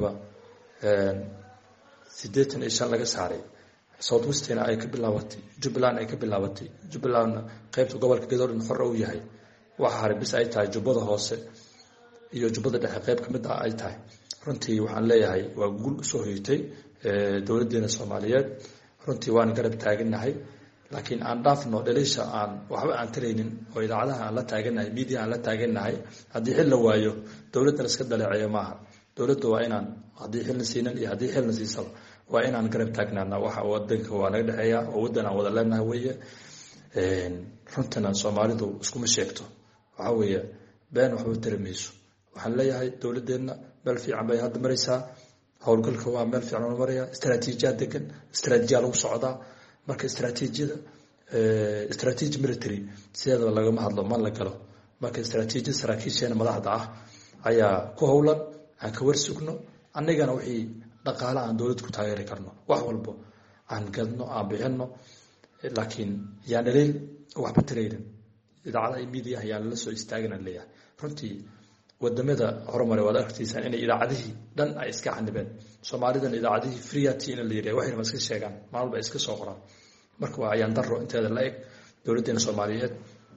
D: 85% laga saaray, South Western ay ka bilaabatay, Jubbaland ay ka bilaabatay, Jubbaland qaybta gobolka Gadoodin xor u yahay, waxa harbis ay tahay Jubbada hoose iyo Jubbada dhexe qayb kamid ah ay tahay. runtii waxaan leeyahay waa guul soo hoytay dowladdeena Soomaaliyeed, runtii waan garab taaganahay, laakiin aan dhaafno dhalisha aan waxba aan taraynin oo idaacadaha aan la taaganahay, media aan la taaganahay. haddii xil la waayo dowladda iska daleeceeyo maaha. dowladda waa inaan haddii xil la siinan iyo haddii xil la siisaba waa inaan garab taagnaana. waxa wadanka waa naga dhexeeya oo wadan aan wada leenahay weeye. runtana Soomaalidu iskuma sheegto, waxa weeye been waxba taramayso. waxaan leeyahay dowladdeena meel fiican bay hadda maraysaa, howlgalka waa meel fiican oo maraya, istaraatiijiyad degan, istaraatiijiyad lagu socdaa. marka istaraatiijiyada strategy military sideedaba lagama hadlo ma la galo. marka istaraatiijiyada saraakiisheena madaxda ah ayaa ku howlan aan ka warsugno, annagana wixii dhaqaale aan dowladda ku taageeri karno wax walba aan gadno aan bixino, laakiin yaan dhaleel waxba taraynin. idaacadaha iyo media ayaan la soo istaagana leeyahay. runtii wadamada horumar waad aragtaysaa inay idaacadihii dhan ay iska xanibeen. Soomaalidan idaacadihii freeati in la yiraahdo waxay iska sheegaan maalba iska soo qoraan. marka waa ayaan daro inteeda la eg dowladdeena Soomaaliyeed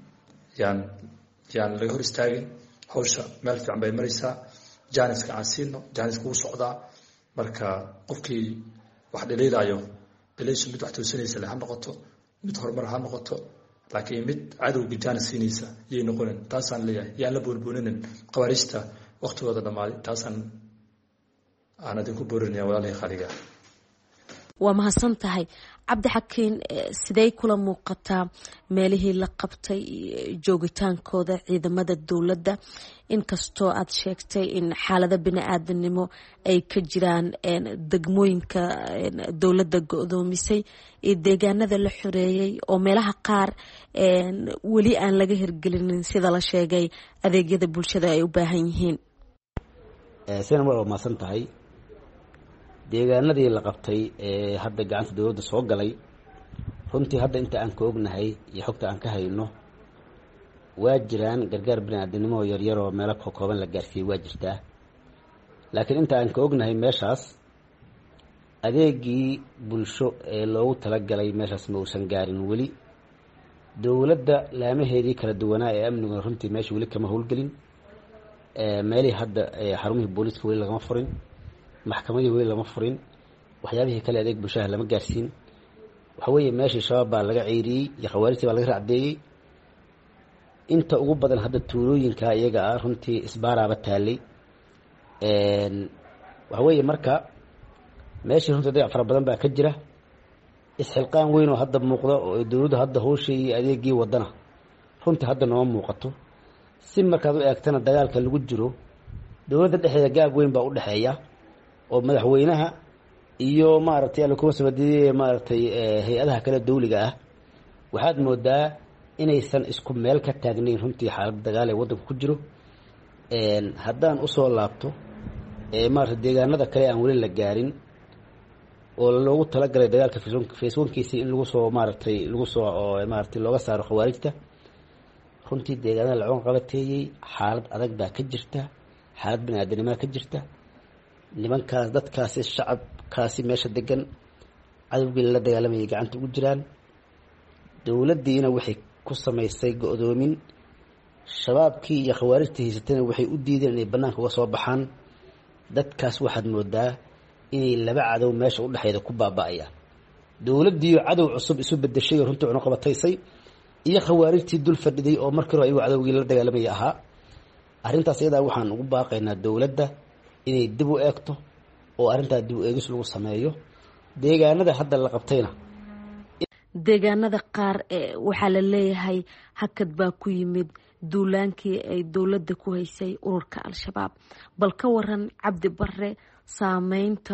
D: yaan laga hor istaagin. hawsha meel fiican bay maraysaa, jaaniska aan siino, jaaniska uu socdaa. marka qofkii wax dhaleelayo dhaleeshu mid wax toosanaysa ha noqoto, mid horumar ha noqoto, laakiin mid cadowga jaanis siinaysa yay noqonin. taasaan leeyahay yaan la boolbooninin qawaariista waqtigooda dhammaaday. taasaan aan idinku boorinaya walaalay khaliga.
I: waa mahadsan tahay cabdixakiin. sidee kula muuqataa meelihii la qabtay joogitaankooda ciidamada dowladda, inkastoo aad sheegtay in xaalado bini-aadanimo ay ka jiraan degmooyinka dowladda go-doomisay iyo deegaanada la xoreeyey oo meelaha qaar weli aan laga hirgelinin sida la sheegay adeegyada bulshada ay u baahan yihiin?
B: sina waa mahadsan tahay. deegaanadii la qabtay ee hadda gacanta dowladda soo galay, runtii hadda inta aan ka ognahay iyo xogta aan ka hayno waa jiraan gargaar bini'aadanimo oo yaryar oo meelo kooban la gaarsiiyey waa jirtaa. laakiin inta aan ka ognahay meeshaas adeegii bulsho ee loogu talagalay meeshaas ma uusan gaarin weli. dowladda laamaheedii kala duwanaa ee amniga runtii meesha weli kama howlgelin. meelihii hadda xarumihii booliiska weli lagama furin, maxkamadii weli lama furin, waxyaabihii kale adeeg bulshada lama gaarsiin. waxa weeye meeshii shabaab baa laga ceyriyey iyo khawaarijtii baa laga racdeeyey. inta ugu badan hadda tuulooyinka iyaga ah runtii isbaaraaba taalay. waxa weeye marka meeshii runtii dayac fara badan baa ka jira. isxilqaan weyn oo hadda muuqda oo dowladdu hadda hawshii iyo adeegii wadana runtii hadda nooma muuqato. si markaad u eegtana dagaalka lagu jiro dowladda dhexdeeda gaab weyn baa u dhexeeya oo madaxweynaha iyo maaragtay alkuwa sabadiyay maaragtay hay-adaha kale dawliga ah waxaad moodaa inaysan isku meel ka taagnayn runtii xaalad dagaal ee waddanka ku jiro. haddaan usoo laabto maaragtay deegaanada kale aan weli la gaarin oo loogu talagalay dagaalka facebookiisa in lagu soo maaragtay looga saaro khawaarijta, runtii deegaanada la coon qabateeyey xaalad adag baa ka jirta, xaalad bini'aadanimo ka jirta. nimankaas dadkaasi shacabkaasi meesha degan cadowgii la dagaalamayay gacanta ugu jiraan. dowladdiina waxay ku samaysay go-doomin, shabaabkii iyo khawaarijtii haysatayna waxay u diideen inay bannaanka uga soo baxaan. dadkaas waxaad moodaa inay laba cadow meesha u dhexeeda ku baaba'ayaan. dowladdiiyo cadow cusub isu bedeshay oo runtii cunuqabataysay, iyo khawaarijtii dul fadhiday oo markii hore ayagu cadowgii la dagaalamaya ahaa. arrintaas iyadaa waxaan ugu baaqaynaa dowladda inay dib u eegto oo arrintaa dib u eegis lagu sameeyo. deegaanada hadda la qabtayna
I: deegaanada qaar waxaa la leeyahay hakad baa ku yimid duulaankii ay dowladda ku haysay ururka al-shabaab. bal ka waran cabdi bare saameynta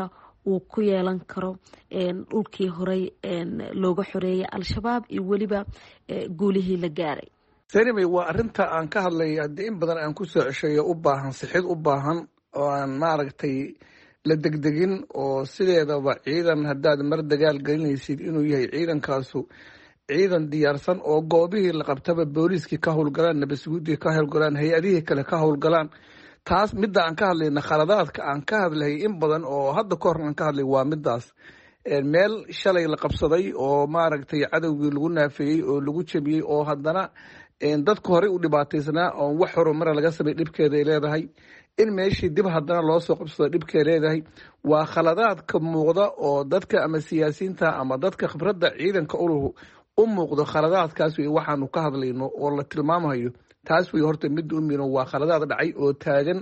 I: uu ku yeelan karo dhulkii horey looga xoreeyay al-shabaab iyo weliba guulihii la gaaray.
C: senimay waa arinta aan ka hadlay haddii in badan aan ku soo ceshayo u baahan sixid u baahan oo aan maaragtay la degdegin oo sideedaba ciidan haddaad mar dagaal gelinaysid inuu yahay ciidankaasu ciidan diyaarsan oo goobihii la qabtaba booliiskii ka howlgalaan nabadsuguudii ka howlgalaan hay-adihii kale ka howlgalaan taas midda aan ka hadlayna khaladaadka aan ka hadlay in badan oo hadda ka hor aan ka hadlay waa midaas meel shalay la qabsaday oo maaragtay cadowgii lagu naafeeyey oo lagu jabiyey oo haddana dadku horey u dhibaataysnaa oo wax horumara laga samay dhibkeeda ay leedahay in meeshii dib haddana loo soo qabsado dhibkay leedahay waa khaladaadka muuqda oo dadka ama siyaasiyiinta ama dadka khibradda ciidanka uluhu u muuqdo khaladaadkaas wey waxaanu ka hadlayno oo la tilmaamayo taas wey horta midda u miino waa khaladaad dhacay oo taagan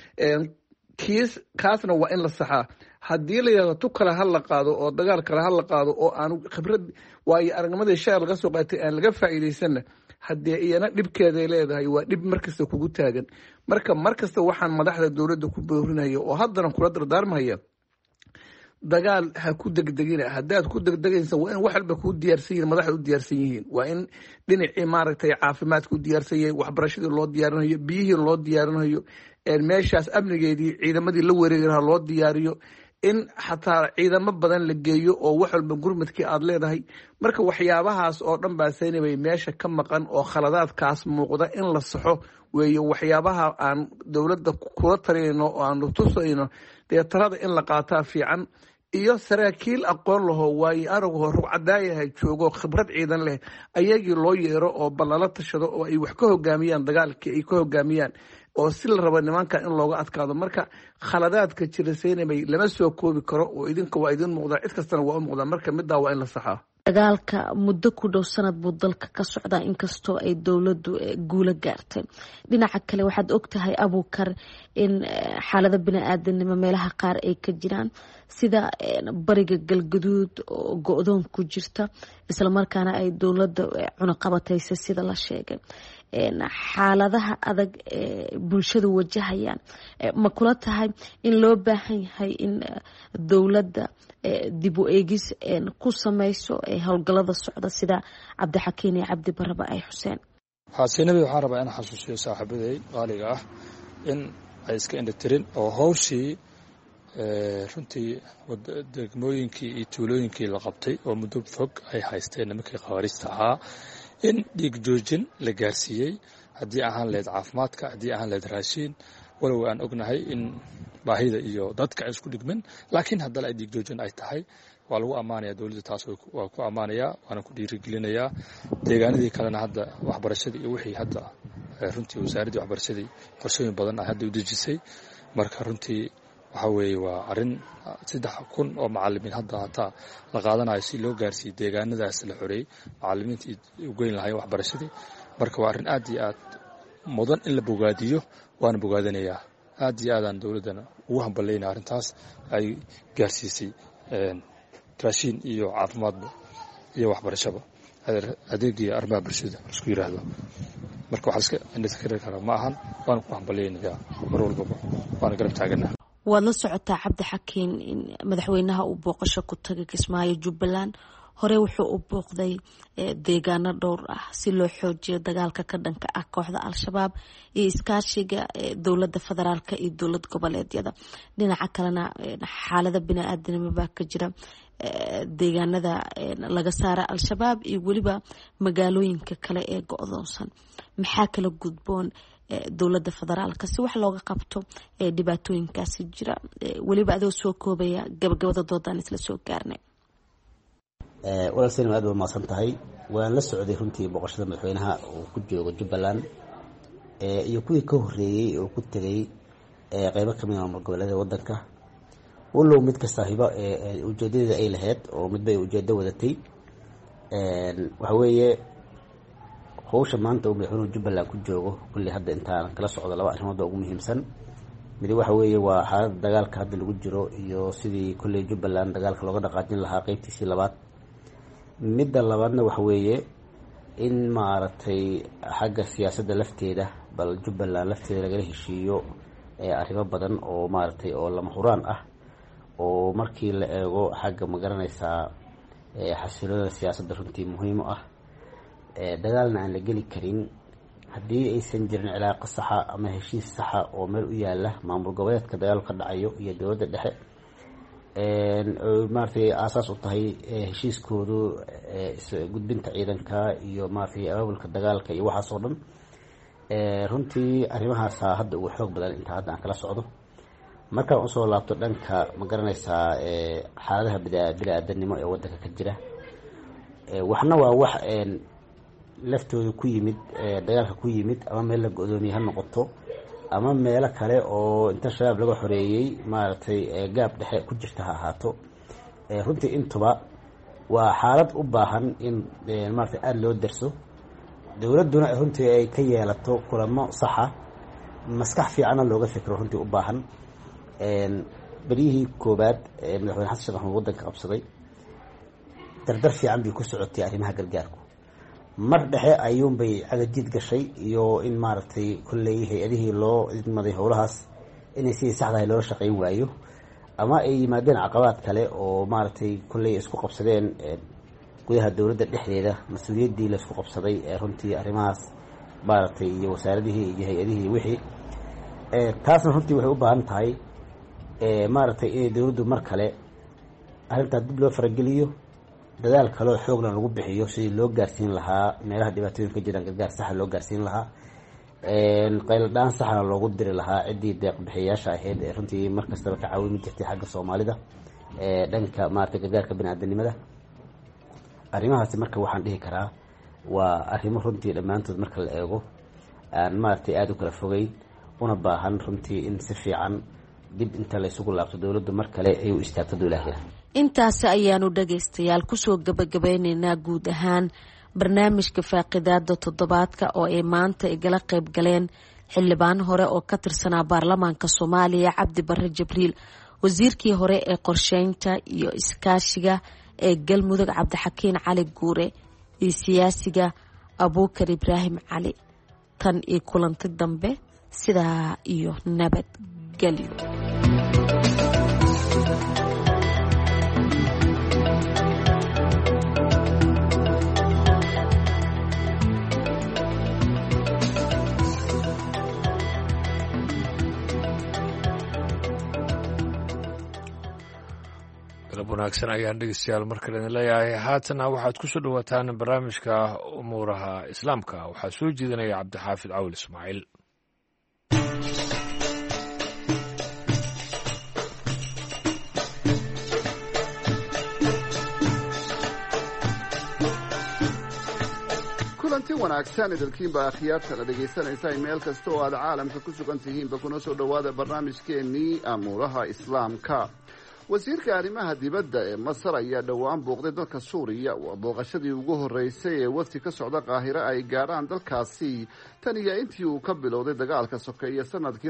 C: kaasna waa in la saxaa haddii la yidhahdo tu kale ha la qaado oo dagaal kale ha la qaado oo aanu khibrad waayo aragnimadii shacab laga soo qaatay aan laga faa'iidaysanna haddee iyana dhibkeeday leedahay waa dhib markasta kugu taagan markasta waxaan madaxda dowladda ku boorinaya oo haddana kula dardaarmaya dagaal ha ku degdegina haddaad ku degdegaysa waa in wax walba kuu diyaarsan yihiin madaxda u diyaarsan yihiin waa in dhinacii maaragtay caafimaadka u diyaarsan yahay waxbarashadii loo diyaarinayo biyihii loo diyaarinayo meeshaas amnigeedii ciidamadii la wareegi lahaa loo diyaariyo in xataa ciidamo badan la geeyo oo wax walba gurmadkii aad leedahay marka waxyaabahaas oo dhan baa saynabay meesha ka maqan oo khaladaadkaas muuqda in la saxo weeye waxyaabaha aan dowladda kula talinayno oo aanu tusayno dee talada in la qaataa fiican iyo saraakiil aqoon laho waayo aragu rugcadaayaha joogo khibrad ciidan leh ayagii loo yeero oo ballala tashado oo ay wax ka hogaamiyaan dagaalkii ay ka hogaamiyaan oo si la rabo nimanka in looga adkaado marka khaladaadka jira seynabay lama soo koobi karo oo idinka waa idin muuqdaa cid kastana waa u muuqdaa marka middaa waa in la saxaa
I: dagaalka muddo ku dhow sanad buu dalka ka socdaa inkastoo ay dowladdu guulo gaartay dhinaca kale waxaad ogtahay abuukar in xaalada bini-aadanimo meelaha qaar ay ka jiraan sida bariga galgaduud oo go-doon ku jirta islamarkaana ay dowladda cunaqabataysa sida la sheegay xaaladaha adag ee bulshadu wajahayaan ma kula tahay in loo baahan yahay in dowladda dib u eegis ku samayso howlgalada socda sida cabdixakiin iyo cabdi baraba ay xuseen
D: xaasinabi waxaan rabaa in xasuusiyo saaxiibaday qaaliga ah in ay iska indhatirin oo hawshii runtii degmooyinkii iyo tuulooyinkii la qabtay oo muddo fog ay haysteen nimankii khawaariijta ahaa in dhiig joojin la gaarsiiyey haddii ahaan leed caafimaadka haddii ahaan leed raashiin walow aan ognahay in baahida iyo dadka ay isku dhigmin laakiin haddana ay dhiig joojin ay tahay waa lagu ammaanaya dowladda taas waa ku ammaanayaa waana ku dhiirigelinayaa deegaanadii kalena hadda waxbarashadii iyo wixii hadda runtii wasaaraddii waxbarashadii qorshooyin badan ay hadda u dejisay marka runtii waxaa weeye waa arrin 3,000 oo macalimiin hadda hataa la qaadanayo si loo gaarsiiyo deegaanadaas la xoreeyey macalimiinta u geyn lahayn waxbarashadii marka waa arrin aad iyo aad mudan in la bogaadiyo waana bogaadinayaa aad iyo aadaan dowladdana ugu hambalyaynaa arrintaas ay gaarsiisay raashiin iyo caafimaadba iyo waxbarashaba adeegii arrimaha bulshada isku yiraahdo marka waxaa iska indhaskari karaa ma ahan waana ku hambalyaynayaa mar walbaba waana garab taaganaa
I: waad la socotaa cabdixakiin in madaxweynaha uu booqasho ku tagay kismaayo jubbaland hore wuxuu u booqday deegaano dhowr ah si loo xoojiyo dagaalka ka dhanka ah kooxda al-shabaab iyo iskaashiga dowladda federaalka iyo dowlad goboleedyada dhinaca kalena xaalada bini-aadanimo baa ka jira deegaanada laga saara al-shabaab iyo weliba magaalooyinka kale ee go-doonsan maxaa kala gudboon dowladda federaalka si wax looga qabto dhibaatooyinkaasi jira weliba adoo soo koobaya gabagabada doodaan isla soo gaarnay
B: walaal salim aad waa mahadsan tahay waan la socday runtii booqashada madaxweynaha uu ku joogo jubbaland iyo kuwii ka horeeyey oo ku tegay qeybo kamid ah goboleeda wadanka walow mid kasta hiba ujeedadeeda ay lahayd oo midba ay ujeedo wadatay waxa weeye howsha maanta uu madaxweynuhu jubbaland ku joogo kulli hadda intaan kala socdo laba arrimood oo ugu muhiimsan mid waxa weeye waa xaaladda dagaalka hadda lagu jiro iyo sidii kulli jubbaland dagaalka looga dhaqaajin lahaa qeybtiisii labaad midda labaadna waxa weeye in maaragtay xagga siyaasadda lafteeda bal jubbaland lafteeda lagala heshiiyo arrimo badan oo maaragtay oo lama huraan ah oo markii la eego xagga ma garanaysaa xasiloonida siyaasadda runtii muhiim u ah. Dagaalna aan la geli karin haddii aysan jirin cilaaqo saxa ama heshiis saxa oo meel u yaala maamul goboleedka dagaal ka dhacayo iyo dowladda dhexe maaragtay aasaas u tahay heshiiskoodu gudbinta ciidanka iyo maaragtay abaabulka dagaalka iyo waxaas oo dhan. Runtii arrimahaasa hadda ugu xoog badan inta hadda aan kala socdo. Markaan usoo laabto dhanka ma garanaysaa xaaladaha bini-aadanimo ee waddanka ka jira, waxna waa wax laftooda ku yimid dagaalka ku yimid ama meel la go-doomiyey ha noqoto ama meelo kale oo inta shabaab laga xoreeyey maaragtay gaab dhexe ku jirta ha ahaato. Runtii intuba waa xaalad u baahan in maaragtay aada loo darso, dowladduna runtii ay ka yeelato kulamo saxa, maskax fiicanna looga fikro runtii u baahan. beryihii koobaad madaxweyne xasan sheekh maxamuud waddanka qabsaday dardar fiican bay ku socotay arrimaha gargaarku. mar dhexe ayuunbay cagajid gashay iyo in maaragtay kolley hay-adihii loo idmaday howlahaas inay sidii saxdahay loola shaqayn waayo ama ay yimaadeen caqabaad kale oo maaragtay kolley isku qabsadeen gudaha dowladda dhexdeeda mas-uuliyaddii la isku qabsaday runtii arrimahaas maaragtay iyo wasaaradihii iyo hay-adihii wixii taasna runtii waxay u baahan tahay maaragtay inay dowladdu mar kale arrintaa dib loo farageliyo, dadaal kaloo xoogna lagu bixiyo sidii loo gaarsiin lahaa meelaha dhibaatooyinka jiraan gargaar saxa loo gaarsiin lahaa, qayladhaan saxna loogu diri lahaa ciddii deeqbixiyayaasha ahayd ee runtii markastaba ka caawimi jirtay xagga soomaalida dhanka maaragtay gargaarka bini-aadanimada. arrimahaasi marka waxaan dhihi karaa waa arrimo runtii dhammaantood marka la eego aan maaragtay aada u kala fogeyn una baahan runtii in si fiican dib inta la isugu laabto dowladdu mar kale ay u istaagto dowlaheeda.
I: intaasi ayaanu dhagaystayaal kusoo gabagabeyneynaa guud ahaan barnaamijka faaqidaada toddobaadka oo ay maanta igala qayb galeen xildhibaan hore oo ka tirsanaa baarlamaanka Soomaaliya Cabdi Barre Jibriil, wasiirkii hore ee qorsheynta iyo iskaashiga ee Galmudug Cabdixakiin Cali Guure iyo siyaasiga Abuukar Ibraahim Cali. tan iyo kulanti dambe sidaa iyo nabadgelyo.
A: wanaagsan ayaan dhegeystayaal markale idin leeyahay. haatana waxaad ku soo dhawaataan barnaamijka umuuraha islaamka. waxaa soo jeedinaya cabdixaafid cawil ismaaciil.
J: kulanti wanaagsan idinkiinba akhyaarta la dhegaysanaysa meel kasta oo aad caalamka ku sugan tihiinba kuna soo dhowaada barnaamijkeennii amuuraha islaamka. wasiirka arrimaha dibadda ee masar ayaa dhowaan booqday dalka suuriya. waa booqashadii ugu horreysay ee wafdi ka socda qaahiro ay gaadhaan dalkaasi tan iyo intii uu ka bilowday dagaalka sokeeye sanadkii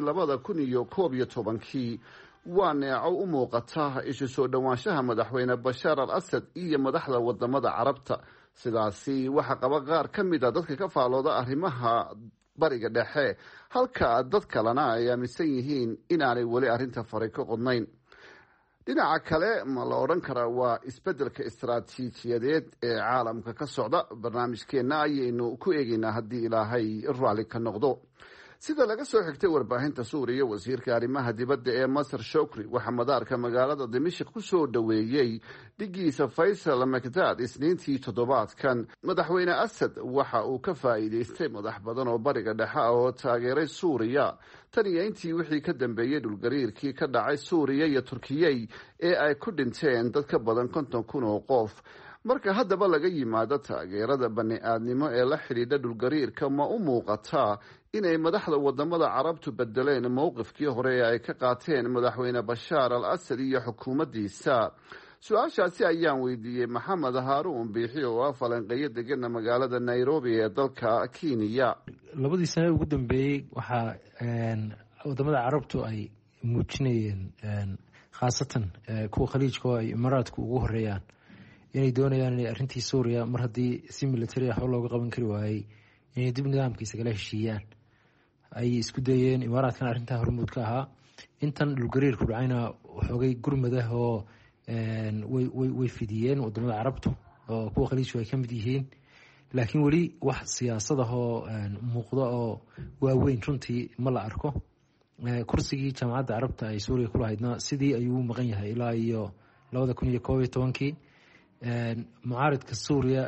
J: 2011. waa neeco u muuqata isu soo dhowaanshaha madaxweyne bashaar al asad iyo madaxda wadamada carabta. sidaasi waxaa qaba qaar ka mid a dadka ka faalooda arrimaha bariga dhexe, halka dad kalena ay aaminsan yihiin inaanay weli arrinta fari ka qodnayn. dhinaca kale ma la odhan karaa waa isbeddelka istaraatiijiyadeed ee caalamka ka socda. barnaamijkeenna ayaynu ku eegaynaa haddii ilaahay raalli ka noqdo. sida laga soo xigtay warbaahinta suuriya, wasiirka arrimaha dibadda ee masar shukri waxaa madaarka magaalada dimashik ku soo dhoweeyey dhigiisa faysal makdad isniintii toddobaadkan. madaxweyne asad waxa uu ka faa'iidaystay madax badan oo bariga dhexe ah oo taageeray suuriya tan iyo intii wixii ka dambeeyey dhulgariirkii ka dhacay suuriya iyo turkiyey ee ay ku dhinteen dad ka badan 50,000 oo qof. marka haddaba laga yimaado taageerada bani-aadnimo ee la xidhiidha dhulgariirka, ma u muuqataa inay madaxda wadamada carabtu bedeleen mowqifkii hore ee ay ka qaateen madaxweyne bashaar al asad iyo xukuumaddiisa? su-aashaasi ayaan weydiiyey maxamed haaruun biixi oo ah falanqeeyo degana magaalada nairobi ee dalka kenya.
K: labadii sane ugu dambeeyey waxaa wadamada carabtu ay muujinayeen khaasatan kuwa khaliijka oo ay imaaraadku ugu horeeyaan inay doonayaan inay arrintii suuriya mar haddii si military waxba looga qaban kari waayey inay dib nidaamkiisa kala heshiiyaan. ay isku dayeen imaaraadkan arrintaa hormuud ka ahaa intan dhulgariirku dhacayna xoogay gurmadah oo way fidiyeen wadamada carabtu oo kuwa khaliijku ay ka mid yihiin, laakiin weli wax siyaasad ah oo muuqda oo waaweyn runtii ma la arko. kursigii jaamacadda carabta ay suuriya ku lahaydna sidii ayuu u maqan yahay ilaa iyo 2011. mucaaridka suuriya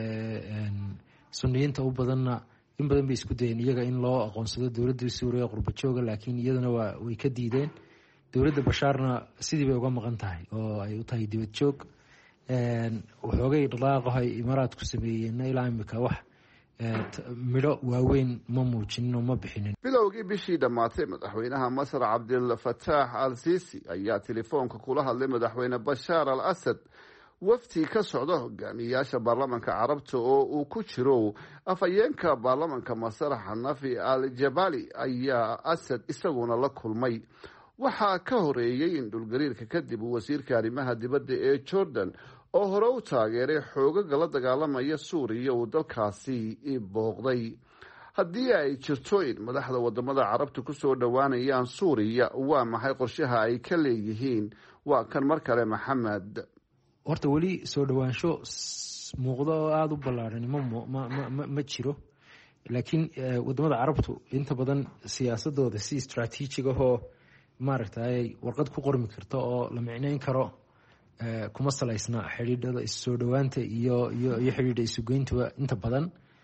K: suniyiinta u badanna in badan bay isku dayeen iyaga in loo aqoonsado dowladda suuriya qurba jooga, laakiin iyadana way ka diideen. dowladda bashaarna sidii bay uga maqan tahay oo ay u tahay dibad joog. waxoogay dhaqaaqo ay imaaraadku sameeyeenna ilaa imika wax midho waaweyn ma muujinin oo ma bixinin.
J: bilowgii bishii dhammaatay madaxweynaha masar cabdilfataax al siisi ayaa telefoonka kula hadlay madaxweyne bashaar al asad. wafdi ka socda hogaamiyayaasha baarlamanka carabta oo uu ku jiro afhayeenka baarlamanka masar xanafi al jabali ayaa asad isaguna la kulmay. waxaa ka horeeyey in dhulgariirka kadib uu wasiirka arrimaha dibadda ee jordan oo hore u taageeray xoogaga la dagaalamaya suuriya uu dalkaasi booqday. haddii ay jirto in madaxda wadamada carabta kusoo dhowaanayaan suuriya, waa maxay qorshaha ay ka leeyihiin? waa kan mar kale maxamed.
K: horta weli soo dhowaansho muuqdo oo aada u ballaaran ma jiro, laakiin wadamada carabtu inta badan siyaasadooda si istraatiijig ahoo maaragtay warqad ku qormi karto oo la micneyn karo kuma salaysna xidhiidhada issoo dhowaanta iyo xidhiidha isugeyntuba inta badan.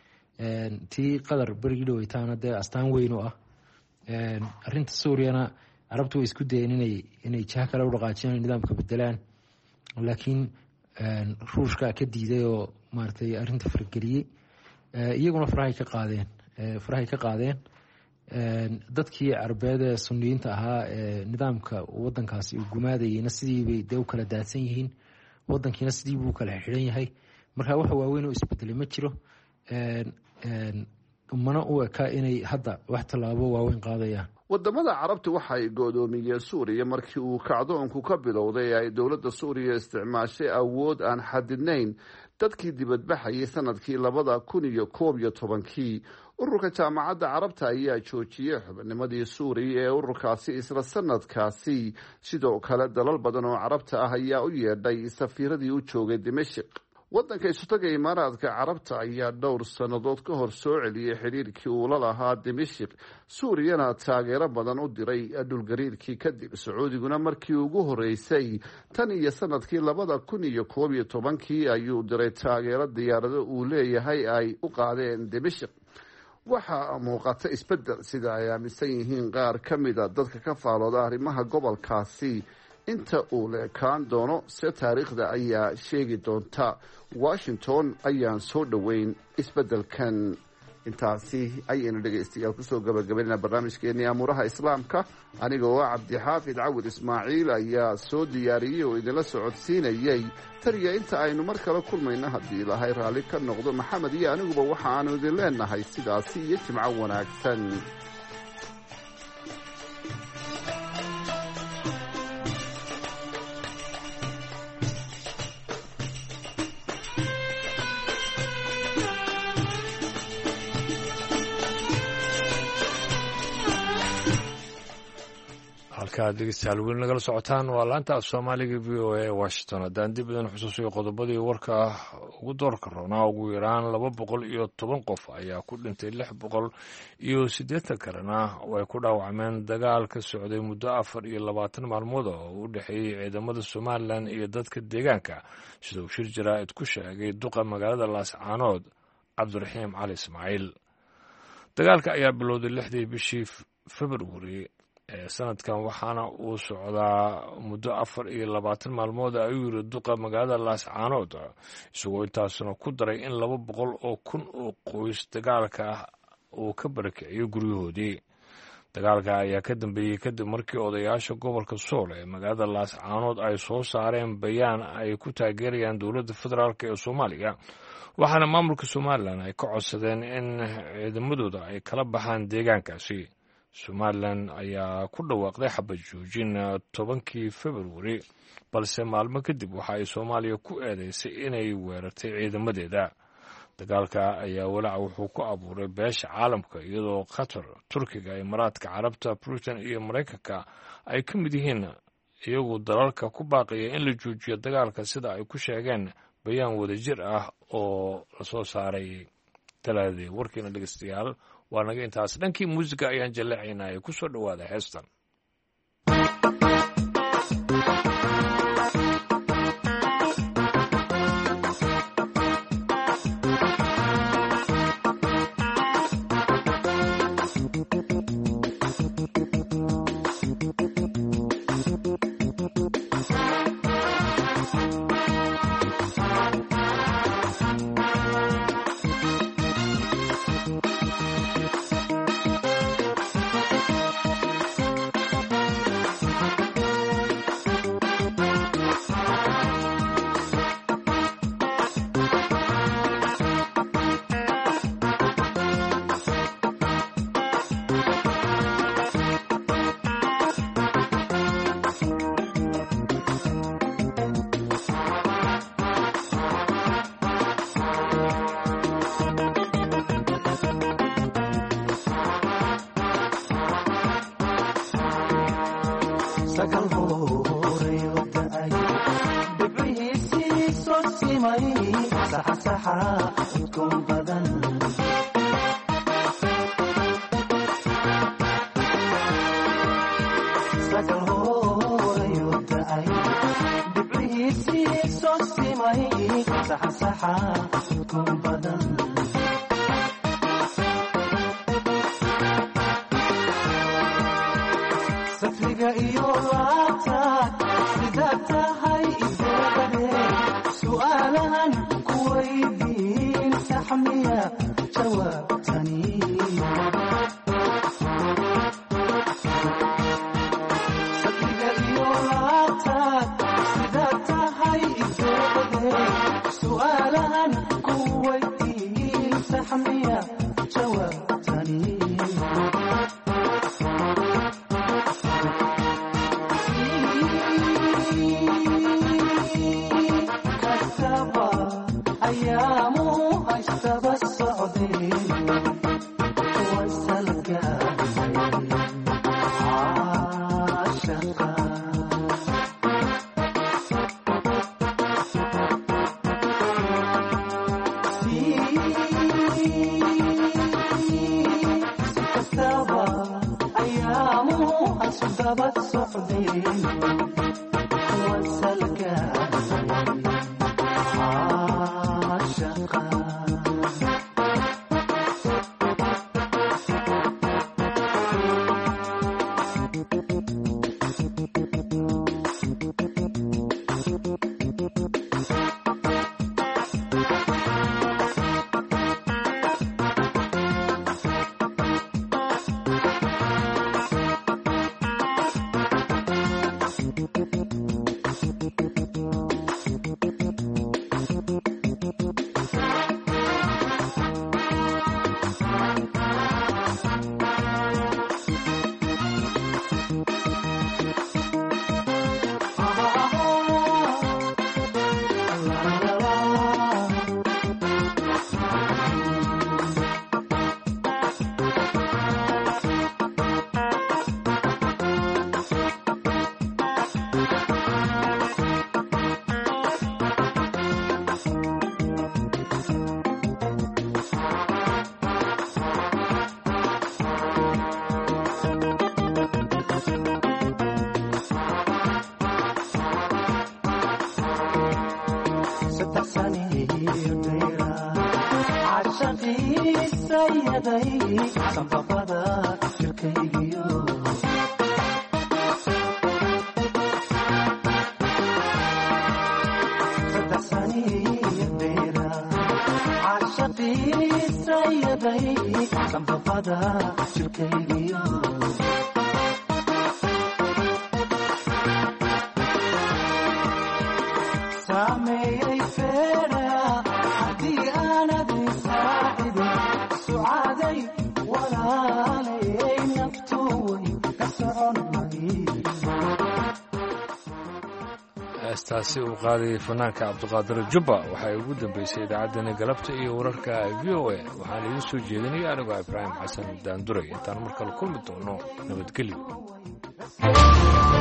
K: tii qadar berigii dhaweytaana dee astaan weyn u ah. arinta suuriyana carabtu way isku dayeen inay jiha kale u dhaqaajiyaan, nidaamka bedelaan, laakiin ruushka ka diiday oo maaragtay arrinta fargeliyey. iyaguna farahay ka qaadeen. dadkii carbeed ee suniyiinta ahaa ee nidaamka wadankaasi uu gumaadayeyna sidiibay dee u kala daadsan yihiin, wadankiina sidiibuu u kala xidhan yahay. marka waxa waaweyn oo isbedelay ma jiro, mana u eka inay hadda wax tallaabo waaweyn qaadayaan.
J: wadamada carabta waxay go'doomiyeen suuriya markii uu kacdoonku ka bilowday ee ay dowladda suuriya isticmaashay awood aan xadidnayn dadkii dibadbaxayay sanadkii 2011. ururka jaamacadda carabta ayaa joojiyey xubinnimadii suuriya ee ururkaasi isla sanadkaasi. sidoo kale dalal badan oo carabta ah ayaa u yeedhay safiiradii u joogay dimashik. wadanka isutaga imaaraadka carabta ayaa dhowr sannadood ka hor soo celiyey xidhiirkii uu la lahaa dimashik. suuriyana taageero badan u diray dhulgariirkii kadib. sacuudiguna markii ugu horeysay tan iyo sanadkii 2011 ayuu diray taageero diyaarado uu leeyahay ay u qaadeen dimashik. waxaa muuqata isbedel sida ay aaminsan yihiin qaar ka mida dadka ka faalooda arrimaha gobolkaasi. inta uu leekaan doono se taariikhda ayaa sheegi doonta. washington ayaan soo dhoweyn isbedelkan. intaasi ayaynu dhegaystayaal kusoo gabagabaynaa barnaamijkeenii amuuraha islaamka. aniga oo cabdixaafid cawir ismaaciil ayaa soo diyaariyey oo idinla socodsiinayey. taniya inta aynu mar kale kulmayna haddii ilaahay raalli ka noqdo, maxamed iyo aniguba waxa aanu idin leenahay sidaasi iyo jimco wanaagsan.
A: halkaad dhegeystayaal weli nagala socotaan waa laanta af soomaaliga v o a washington. haddaan dib idan xusuusiyo qodobadii warka ugu doorka roonaa, ugu yaraan 210 qof ayaa ku dhintay, 680 kalena way ku dhaawacmeen dagaal ka socday muddo 24 maalmood oo u dhexeeyey ciidamada somalilan iyo dadka deegaanka, sida uu shir jaraa'id ku sheegay duqa magaalada laascaanood cabdiraxiim cali ismaaciil. dagaalka ayaa bilowday 6dii bishii februari sanadkan, waxaana uu socdaa muddo 24 maalmood ayuu yiri duqa magaalada laascaanood, isagoo intaasuna ku daray in 200,000 oo qoys dagaalka ah uu ka barakiciyo guryahoodii. dagaalka ayaa ka dambeeyey kadib markii odayaasha gobolka sool ee magaalada laascaanood ay soo saareen bayaan ay ku taageerayaan dowladda federaalk ee soomaaliya, waxaana maamulka somalilan ay ka codsadeen in ciidamadooda ay kala baxaan deegaankaasi. somalilan ayaa ku dhawaaqday xabad joojin 10 februari, balse maalmo kadib waxa ay soomaaliya ku eedeysay inay weerartay ciidamadeeda. dagaalka ayaa walaaca wuxuu ku abuuray beesha caalamka iyadoo qatar turkiga imaaraadka carabta britain iyo maraykanka ay ka mid yihiin iyagu dalalka ku baaqaya in la joojiyo dagaalka sida ay ku sheegeen bayaan wadajir ah oo lasoo saaray talaadii. warkiina dhegeystayaal waa naga intaas. dhankii muusiga ayaan jaleecaynaa ku soo dhowaada heestan. heestaasi uu qaadayay fanaanka cabdiqaadir jubba waxay ugu dambeysay idaacaddeenna galabta iyo wararka v o a waxaan idiin soo jeedinaya anigoo ibraahim xasan daanduray intaan mar kale kulmi doono nabadgelyo